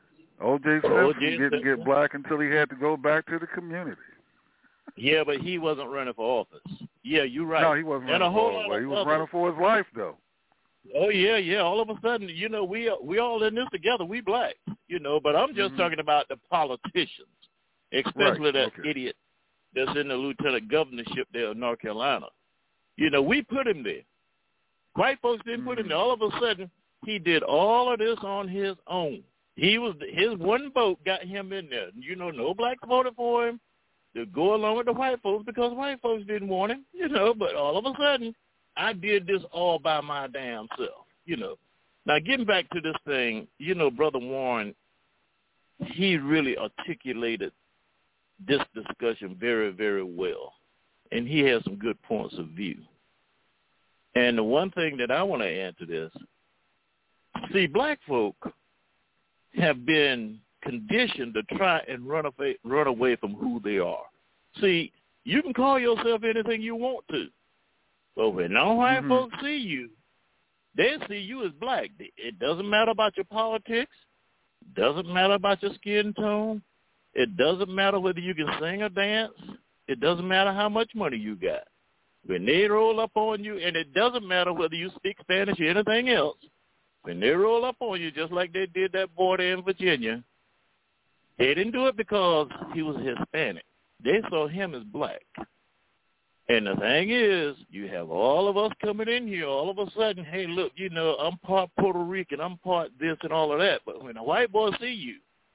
didn't get black until he had to go back to the community. Yeah, but he wasn't running for office. Yeah, you're right. No, he wasn't running for office. He was running for his life, though. Oh, yeah. All of a sudden, we all in this together. We black, But I'm just talking about the politicians, especially that idiot that's in the lieutenant governorship there in North Carolina. We put him there. White folks didn't put him there. All of a sudden, he did all of this on his own. His one vote got him in there. No blacks voted for him to go along with the white folks because white folks didn't want him, But all of a sudden, I did this all by my damn self, Now, getting back to this thing, Brother Warren, he really articulated this discussion very, very well. And he has some good points of view. And the one thing that I want to add to this, see, black folk have been conditioned to try and run away from who they are. See, you can call yourself anything you want to, but when non-white folks see you, they see you as black. It doesn't matter about your politics. It doesn't matter about your skin tone. It doesn't matter whether you can sing or dance. It doesn't matter how much money you got. When they roll up on you, and it doesn't matter whether you speak Spanish or anything else, when they roll up on you just like they did that boy there in Virginia, they didn't do it because he was Hispanic. They saw him as black. And the thing is, you have all of us coming in here all of a sudden, hey, look, I'm part Puerto Rican, I'm part this and all of that. But when a white boy see you,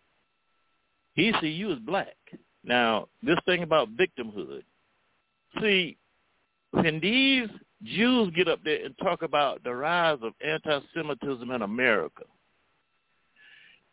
he see you as black. Now, this thing about victimhood. See, when these Jews get up there and talk about the rise of anti-Semitism in America,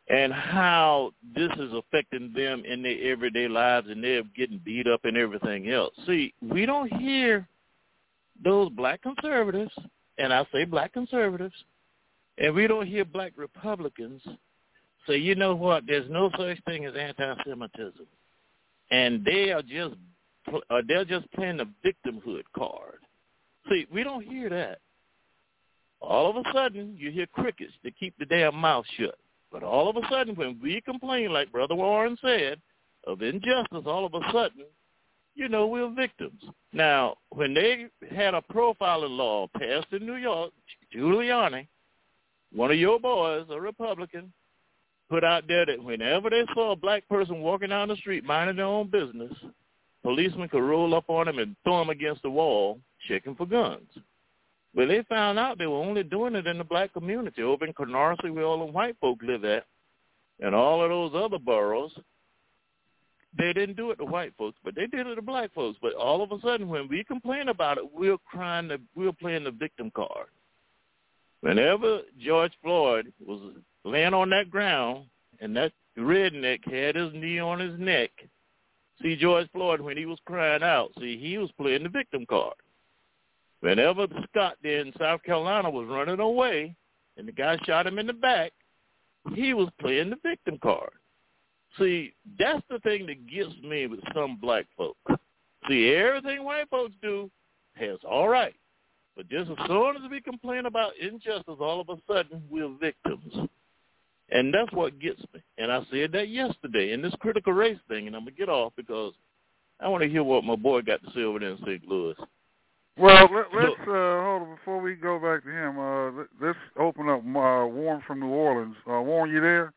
and how this is affecting them in their everyday lives, and they're getting beat up and everything else. See, we don't hear those black conservatives, and I say black conservatives, and we don't hear black Republicans say, you know what, there's no such thing as anti-Semitism. And they're just playing the victimhood card. See, we don't hear that. All of a sudden, you hear crickets that keep the damn mouth shut. But all of a sudden, when we complain, like Brother Warren said, of injustice, all of a sudden, you know, we're victims. Now, when they had a profiling law passed in New York, Giuliani, one of your boys, a Republican, put out there that whenever they saw a black person walking down the street minding their own business, policemen could roll up on him and throw him against the wall, checking for guns. Well, they found out they were only doing it in the black community over in Canarsie, where all the white folk live at, and all of those other boroughs. They didn't do it to white folks, but they did it to black folks. But all of a sudden, when we complain about it, we're playing the victim card. Whenever George Floyd was laying on that ground and that redneck had his knee on his neck, see, George Floyd, when he was crying out, see, he was playing the victim card. Whenever Scott there in South Carolina was running away and the guy shot him in the back, he was playing the victim card. See, that's the thing that gets me with some black folks. See, everything white folks do is all right. But just as soon as we complain about injustice, all of a sudden we're victims. And that's what gets me. And I said that yesterday in this critical race thing, and I'm going to get off because I want to hear what my boy got to say over there in St. Louis. Well, let's hold on before we go back to him. Let's open up Warren from New Orleans. Warren, you there?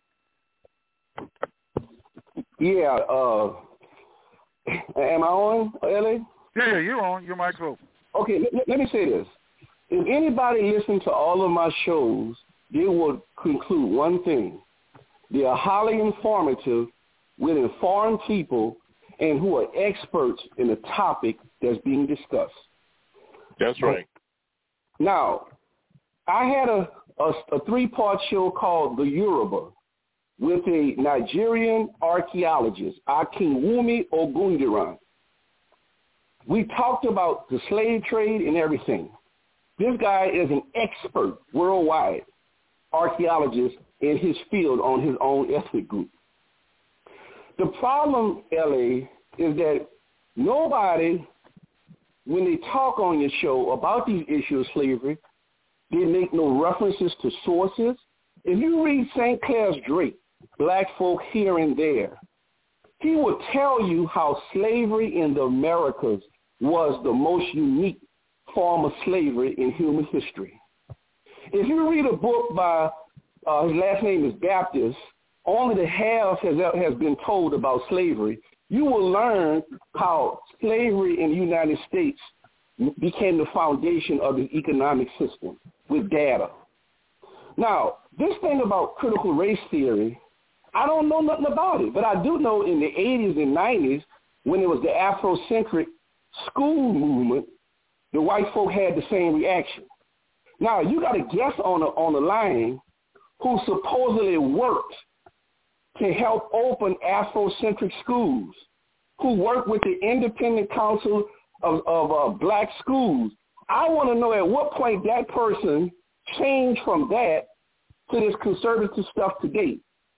Yeah. Am I on, Ellie? Yeah, you're on. Your mic's open. Okay, let me say this. If anybody listens to all of my shows, they will conclude one thing. They are highly informative with informed people and who are experts in the topic that's being discussed. That's right. Now, I had a three-part show called The Yoruba with a Nigerian archaeologist, Akinwumi Ogundiran. We talked about the slave trade and everything. This guy is an expert worldwide archaeologist in his field on his own ethnic group. The problem, L.A., is that nobody, when they talk on your show about these issues of slavery, they make no references to sources. If you read St. Clair's Drake, Black Folk Here and There, he will tell you how slavery in the Americas was the most unique form of slavery in human history. If you read a book by, his last name is Baptist, only the half has been told about slavery, you will learn how slavery in the United States became the foundation of the economic system with data. Now, this thing about critical race theory, I don't know nothing about it, but I do know in the 80s and 90s, when it was the Afrocentric school movement, the white folk had the same reaction. Now, you got a guest on the line who supposedly worked to help open Afrocentric schools, who worked with the Independent Council of Black Schools. I want to know at what point that person changed from that to this conservative stuff today.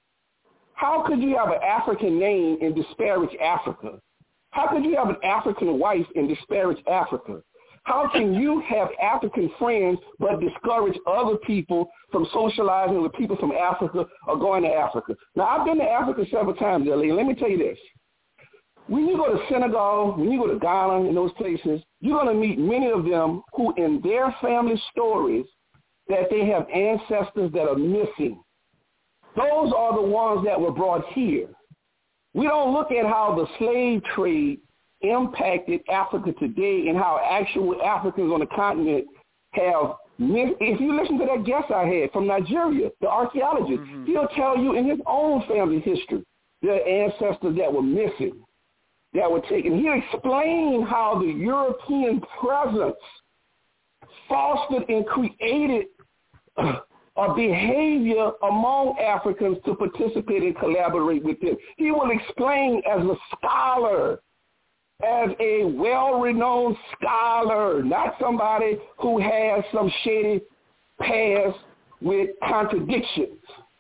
How could you have an African name and disparage Africa? How could you have an African wife and disparage Africa? How can you have African friends but discourage other people from socializing with people from Africa or going to Africa? Now, I've been to Africa several times, L.A., and let me tell you this. When you go to Senegal, when you go to Ghana and those places, you're going to meet many of them who in their family stories that they have ancestors that are missing. Those are the ones that were brought here. We don't look at how the slave trade impacted Africa today and how actual Africans on the continent have, if you listen to that guest I had from Nigeria, the archaeologist, he'll tell you in his own family history, there are ancestors that were missing, that were taken. He'll explain how the European presence fostered and created or behavior among Africans to participate and collaborate with them. He will explain as a scholar, as a well-renowned scholar, not somebody who has some shady past with contradictions.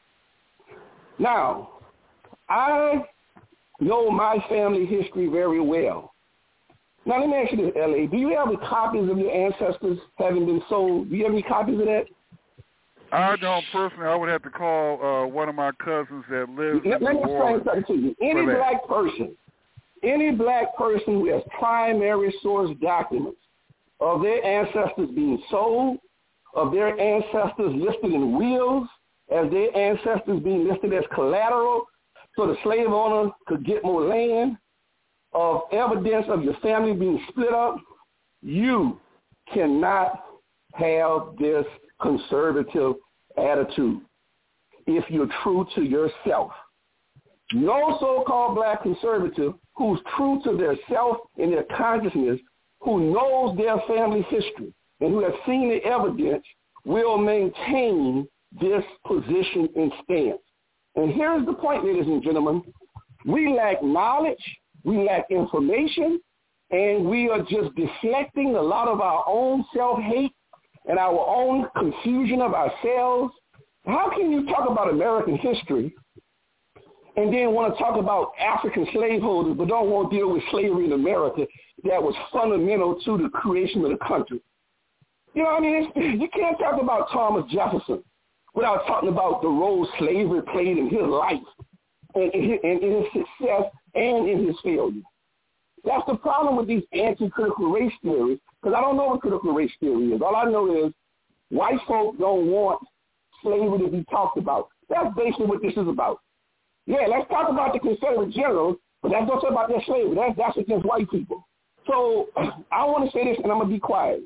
Now, I know my family history very well. Now, let me ask you this, L.A. Do you have any copies of your ancestors having been sold? Do you have any copies of that? I don't personally. I would have to call one of my cousins that lives in Let me explain something to you. Any black person who has primary source documents of their ancestors being sold, of their ancestors listed in wills, as their ancestors being listed as collateral, so the slave owner could get more land, of evidence of your family being split up, you cannot have this conservative attitude if you're true to yourself. No so-called black conservative who's true to their self and their consciousness, who knows their family history and who has seen the evidence, will maintain this position and stance. And here's the point, ladies and gentlemen. We lack knowledge, we lack information, and we are just deflecting a lot of our own self-hate and our own confusion of ourselves. How can you talk about American history and then want to talk about African slaveholders but don't want to deal with slavery in America that was fundamental to the creation of the country? You know what I mean? You can't talk about Thomas Jefferson without talking about the role slavery played in his life and in his success and in his failure. That's the problem with these anti-critical race theories, because I don't know what critical race theory is. All I know is white folk don't want slavery to be talked about. That's basically what this is about. Yeah, let's talk about the Confederate generals, but let's don't talk about their slavery. That's against white people. So I want to say this, and I'm going to be quiet.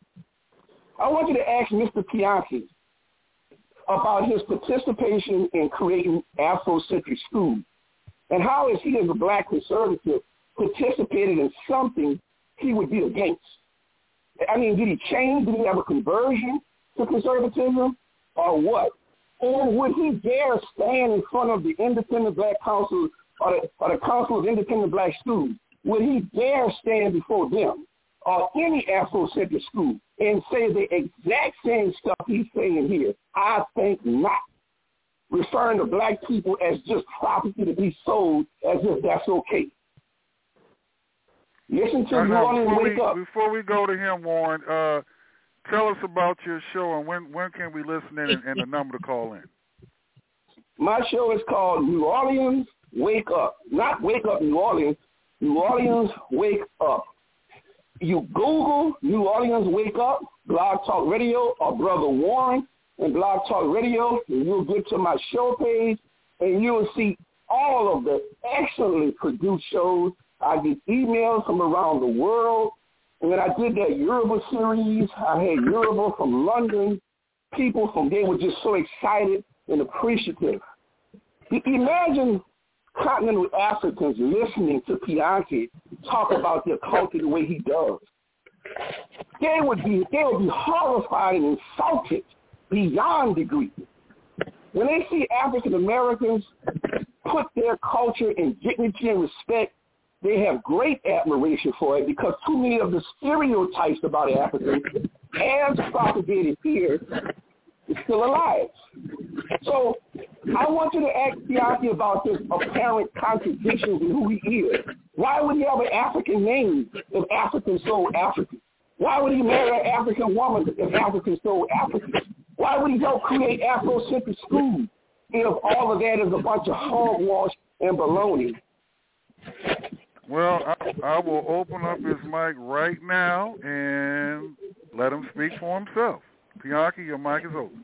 I want you to ask Mr. Pianki about his participation in creating Afrocentric schools, and how is he, as a black conservative, participated in something he would be against. I mean, did he change? Did he have a conversion to conservatism, or what? And would he dare stand in front of the Independent Black Council or the Council of Independent Black Schools? Would he dare stand before them or any Afrocentric school and say the exact same stuff he's saying here? I think not. Referring to black people as just property to be sold as if that's okay. Listen to New Orleans Wake Up. Before we go to him, Warren, tell us about your show and when can we listen in and the number to call in. My show is called New Orleans Wake Up. Not Wake Up New Orleans. New Orleans Wake Up. You Google New Orleans Wake Up, Blog Talk Radio, or Brother Warren and Blog Talk Radio, and you'll get to my show page, and you'll see all of the excellently produced shows. I get emails from around the world. And when I did that Yoruba series, I had Yoruba from London, people from there were just so excited and appreciative. Imagine continental Africans listening to Pianki talk about their culture the way he does. They would be horrified and insulted beyond degree. When they see African Americans put their culture in dignity and respect, they have great admiration for it, because too many of the stereotypes about Africans, as propagated here, is still alive. So I want you to ask Pianki about this apparent contradictions in who he is. Why would he have an African name if African sold African? Why would he marry an African woman if African sold African? Why would he help create Afrocentric schools if all of that is a bunch of hogwash and baloney? Well, I will open up his mic right now and let him speak for himself. Pianki, your mic is open.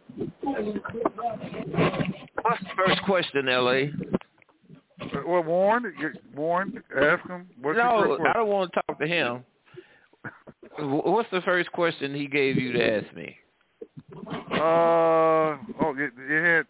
What's the first question, L.A.? Well, Warren, ask him. What's your first question? I don't want to talk to him. What's the first question he gave you to ask me? It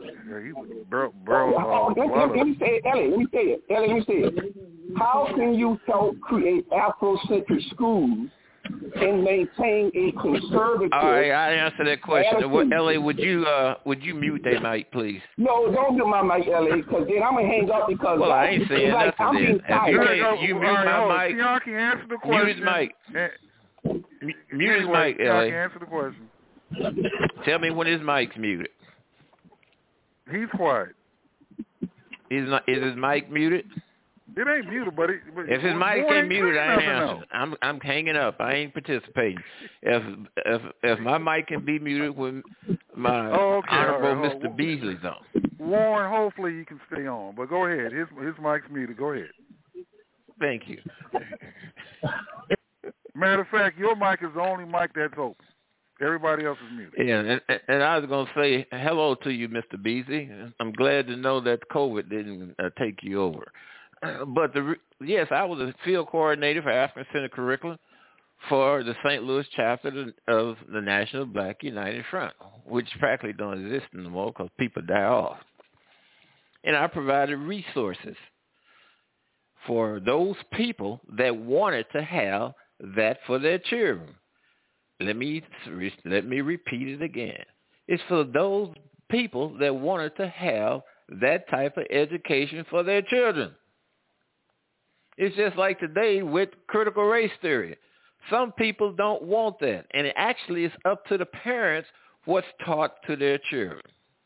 had let me say it. How can you help create Afrocentric schools can maintain a conservative. All right, I answer that question. L.A., would you mute that mic, please? No, don't do my mic, L.A., because then I'm gonna hang up because well, I ain't saying like, nothing. I'm Then. If you can't, you mute my mic. Y'all can answer the question. Mute his mic. Mute his mic, Y'all L.A. can answer the question. Tell me when his mic's muted. He's quiet. Is his mic muted? It ain't muted, but if his mic ain't muted, I ain't answering. I'm hanging up. I ain't participating. If my mic can be muted when my honorable Mr. Beasley's on. Warren, hopefully he can stay on. But go ahead. His mic's muted. Go ahead. Thank you. Matter of fact, your mic is the only mic that's open. Everybody else is muted. Yeah, and I was going to say hello to you, Mr. Beasley. I'm glad to know that COVID didn't take you over. But yes, I was a field coordinator for African Center Curriculum for the St. Louis chapter of the National Black United Front, which practically don't exist anymore because people die off. And I provided resources for those people that wanted to have that for their children. Let me repeat it again. It's for those people that wanted to have that type of education for their children. It's just like today with critical race theory. Some people don't want that, and it actually is up to the parents what's taught to their children.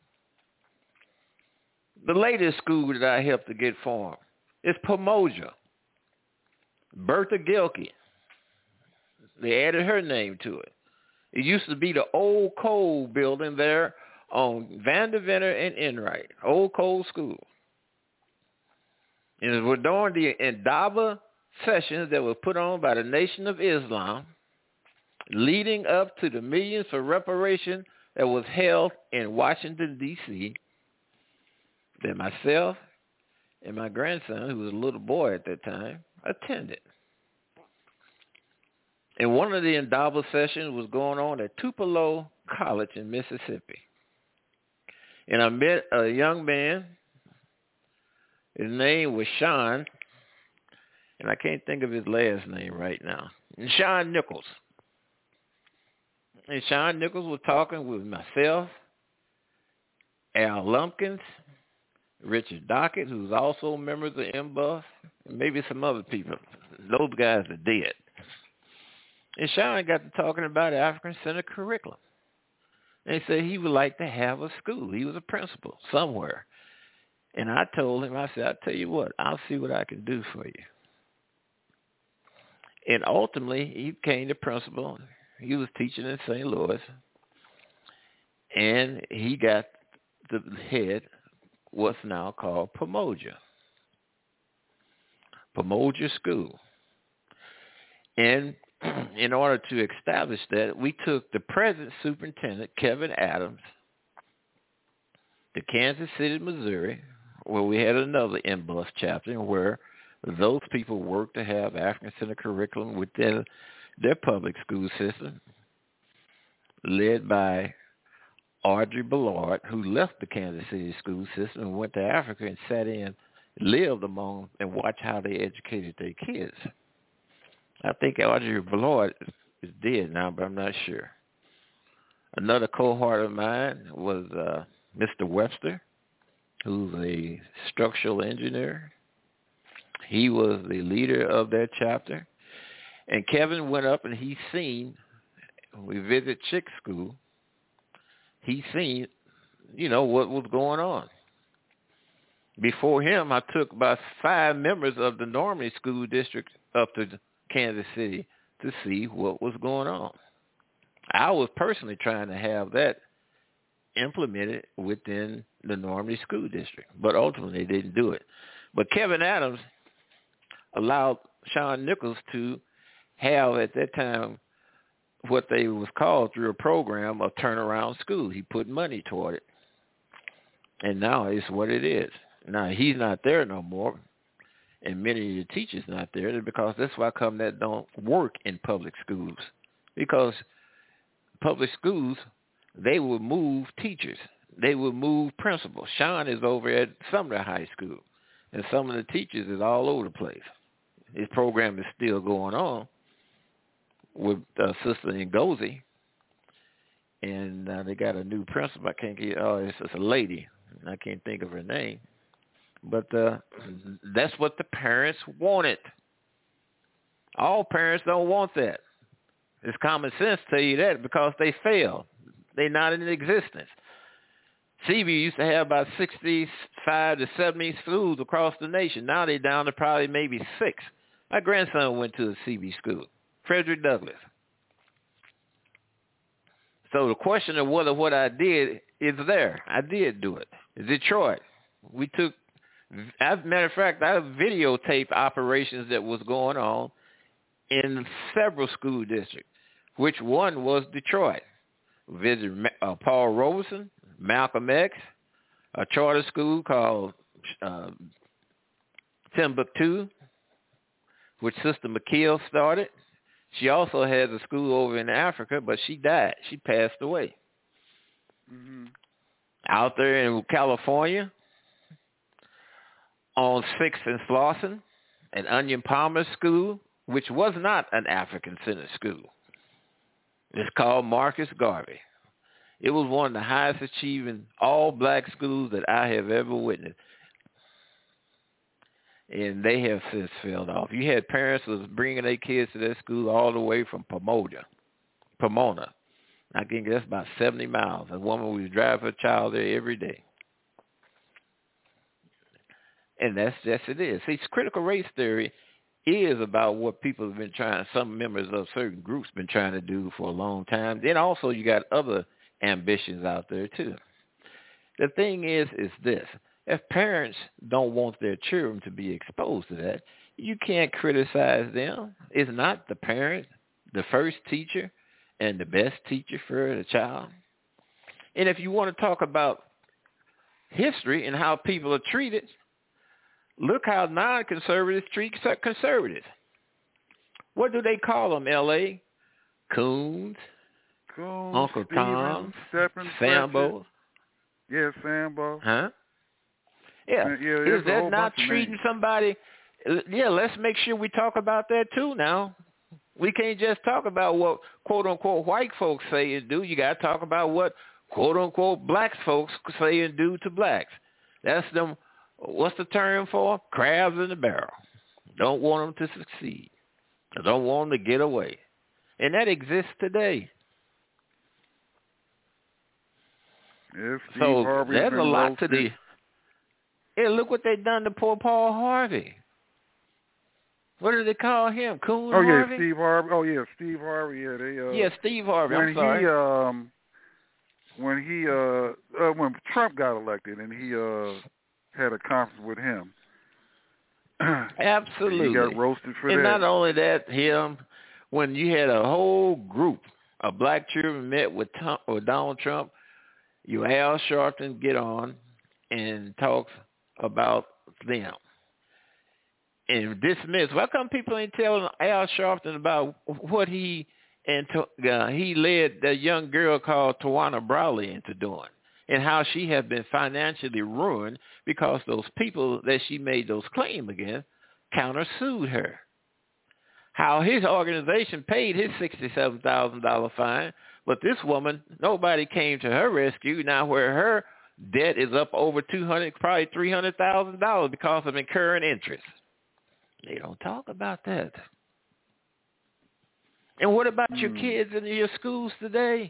The latest school that I helped to get formed is Pomoja. Bertha Gilkey. They added her name to it. It used to be the old Cole building there on Vanderventer and Enright, old Cole School. And it was during the Indaba sessions that were put on by the Nation of Islam, leading up to the Millions for Reparation that was held in Washington, D.C., that myself and my grandson, who was a little boy at that time, attended. And one of the Indaba sessions was going on at Tupelo College in Mississippi. And I met a young man. His name was Sean, and I can't think of his last name right now. And Sean Nichols. And Sean Nichols was talking with myself, Al Lumpkins, Richard Dockett, who's also members of MBUF, and maybe some other people. Those guys are dead. And Sean got to talking about African Center Curriculum. And he said he would like to have a school. He was a principal somewhere. And I told him, I said, I'll tell you what, I'll see what I can do for you. And ultimately, he became the principal. He was teaching in St. Louis. And he got the head, what's now called Pomoja School. And in order to establish that, we took the present superintendent, Kevin Adams, to Kansas City, Missouri, where we had another MBUS chapter where those people worked to have African Center Curriculum within their public school system, led by Audrey Ballard, who left the Kansas City school system and went to Africa and sat in, lived among, and watched how they educated their kids. I think Audrey Ballard is dead now, but I'm not sure. Another cohort of mine was Mr. Webster, who's a structural engineer. He was the leader of that chapter. And Kevin went up and he seen, we visited Chick School, he seen, what was going on. Before him, I took about 5 members of the Normandy School District up to Kansas City to see what was going on. I was personally trying to have that implemented within the Normandy School District, but ultimately they didn't do it. But Kevin Adams allowed Sean Nichols to have, at that time, what they was called through a program of turnaround school. He put money toward it. And now it's what it is. Now, he's not there no more, and many of the teachers not there, because that's why come that don't work in public schools. Because public schools, they will move teachers. They will move principals. Sean is over at Sumner High School, and some of the teachers is all over the place. His program is still going on, with Sister Ngozi, and they got a new principal. I can't get. Oh, it's a lady. I can't think of her name, but that's what the parents wanted. All parents don't want that. It's common sense to tell you that because they failed. They're not in existence. CB used to have about 65 to 70 schools across the nation. Now they're down to probably maybe 6. My grandson went to a CB school, Frederick Douglass. So the question of whether what I did is there. I did do it. Detroit. We took, as a matter of fact, I videotaped operations that was going on in several school districts, which one was Detroit. Visited Paul Robeson, Malcolm X, a charter school called Timbuktu, which Sister McKeel started. She also has a school over in Africa, but she died. She passed away. Mm-hmm. Out there in California, on 6th and Slauson, an Onion Palmer school, which was not an African-centered school. It's called Marcus Garvey. It was one of the highest achieving all-black schools that I have ever witnessed. And they have since failed off. You had parents who was bringing their kids to that school all the way from Pomona. I think that's about 70 miles. A woman was driving her child there every day. And that's just it is. See, critical race theory is about what people have been trying, some members of certain groups been trying to do for a long time. Then also you got other ambitions out there too. The thing is this. If parents don't want their children to be exposed to that, you can't criticize them. It's not the parent, the first teacher, and the best teacher for the child. And if you want to talk about history and how people are treated, look how non-conservatives treat conservatives. What do they call them, L.A.? Coons, Uncle Tom, Sambo. Yeah, Sambo. Huh? Yeah. Is that not treating somebody? Yeah, let's make sure we talk about that too now. We can't just talk about what quote-unquote white folks say and do. You got to talk about what quote-unquote black folks say and do to blacks. That's them, what's the term for? Crabs in the barrel. Don't want them to succeed. Don't want them to get away. And that exists today. Yeah, so there's a lot to the... Yeah, look what they done to poor Paul Harvey. What do they call him? Coon Harvey? Yeah, Steve Harvey. Oh, yeah, Steve Harvey. Yeah, Steve Harvey. I'm sorry. When Trump got elected and he had a conference with him. Absolutely. He got roasted for that. And not only that, when you had a whole group of black children met with Donald Trump, Al Sharpton get on and talk about them and dismiss. Why come people ain't telling Al Sharpton about what he led that young girl called Tawana Brawley into doing, and how she had been financially ruined because those people that she made those claims against countersued her. How his organization paid his $67,000 fine, but this woman, nobody came to her rescue. Now where her debt is up over $200,000, probably $300,000 because of incurring interest. They don't talk about that. And what about your kids in your schools today?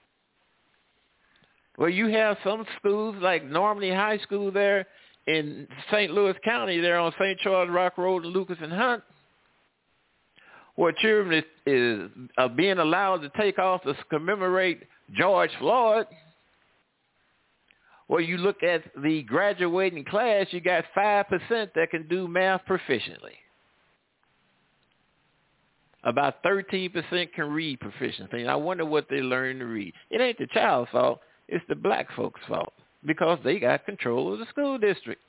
Well, you have some schools like Normandy High School there in St. Louis County, there on St. Charles Rock Road and Lucas and Hunt, where children is being allowed to take off to commemorate George Floyd. Well, you look at the graduating class, you got 5% that can do math proficiently. About 13% can read proficiently. And I wonder what they learn to read. It ain't the child's fault. It's the black folks' fault because they got control of the school district.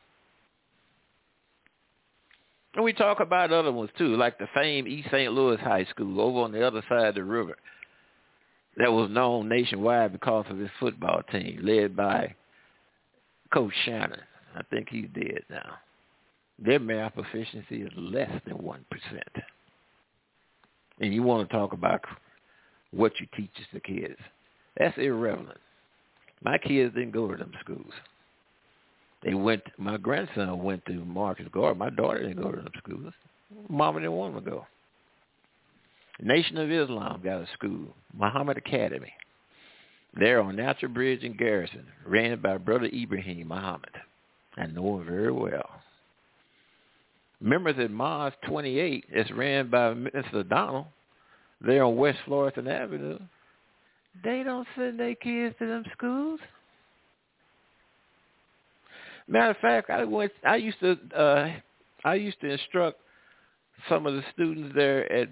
And we talk about other ones, too, like the famed East St. Louis High School over on the other side of the river that was known nationwide because of his football team led by Coach Shannon. I think he's dead now. Their math proficiency is less than 1%. and you want to talk about what you teach the kids. That's irrelevant. My kids didn't go to them schools. My grandson went to Marcus Garvey. My daughter didn't go to them schools. Mama didn't want to go. Nation of Islam got a school, Muhammad Academy. They're on Natural Bridge in Garrison, ran by Brother Ibrahim Muhammad. I know him very well. Members at Mars 28, it's ran by Mr. Donald. They're on West Florissant Avenue. They don't send their kids to them schools. Matter of fact, I used to instruct some of the students there at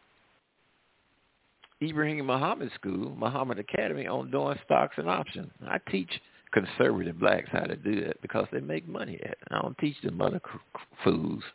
Ibrahim Muhammad School, Muhammad Academy, on doing stocks and options. I teach conservative blacks how to do that because they make money at it. I don't teach them other fools.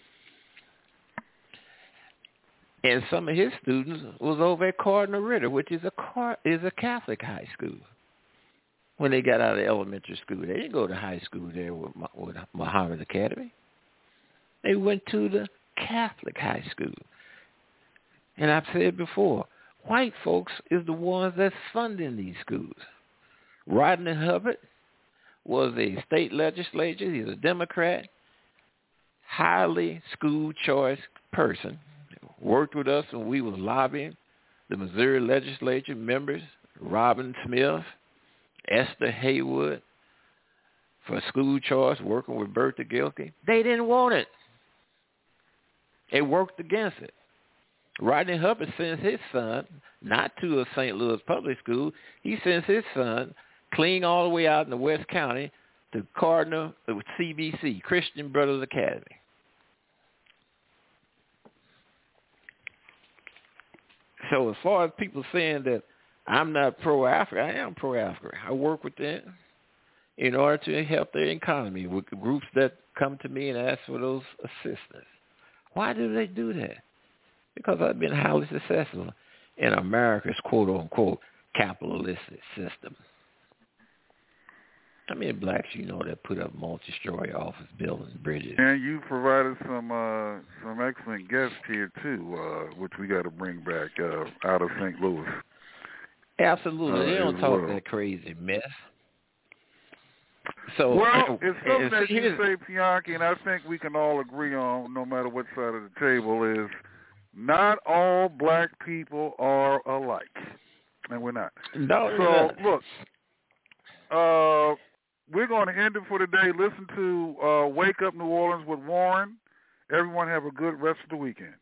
And some of his students was over at Cardinal Ritter, which is a Catholic high school. When they got out of elementary school, they didn't go to high school there with Muhammad Academy. They went to the Catholic high school. And I've said before, white folks is the ones that's funding these schools. Rodney Hubbard was a state legislator. He's a Democrat, highly school choice person. Worked with us when we was lobbying the Missouri legislature members, Robin Smith, Esther Haywood, for school choice, working with Bertha Gilkey. They didn't want it. It worked against it. Rodney Hubbard sends his son not to a St. Louis public school. He sends his son clean all the way out in the West County to Cardinal CBC, Christian Brothers Academy. So as far as people saying that I'm not pro-Africa, I am pro-Africa. I work with them in order to help their economy with the groups that come to me and ask for those assistance. Why do they do that? Because I've been highly successful in America's quote-unquote capitalistic system. How many blacks you know that put up multi-story office buildings, bridges? And you provided some excellent guests here too, which we got to bring back out of St. Louis. Absolutely, they don't talk that crazy mess. So, well, it's something that you say, Bianchi, and I think we can all agree on, no matter what side of the table, is not all black people are alike, and we're not. No, so look, we're going to end it for today. Listen to Wake Up New Orleans with Warren. Everyone have a good rest of the weekend.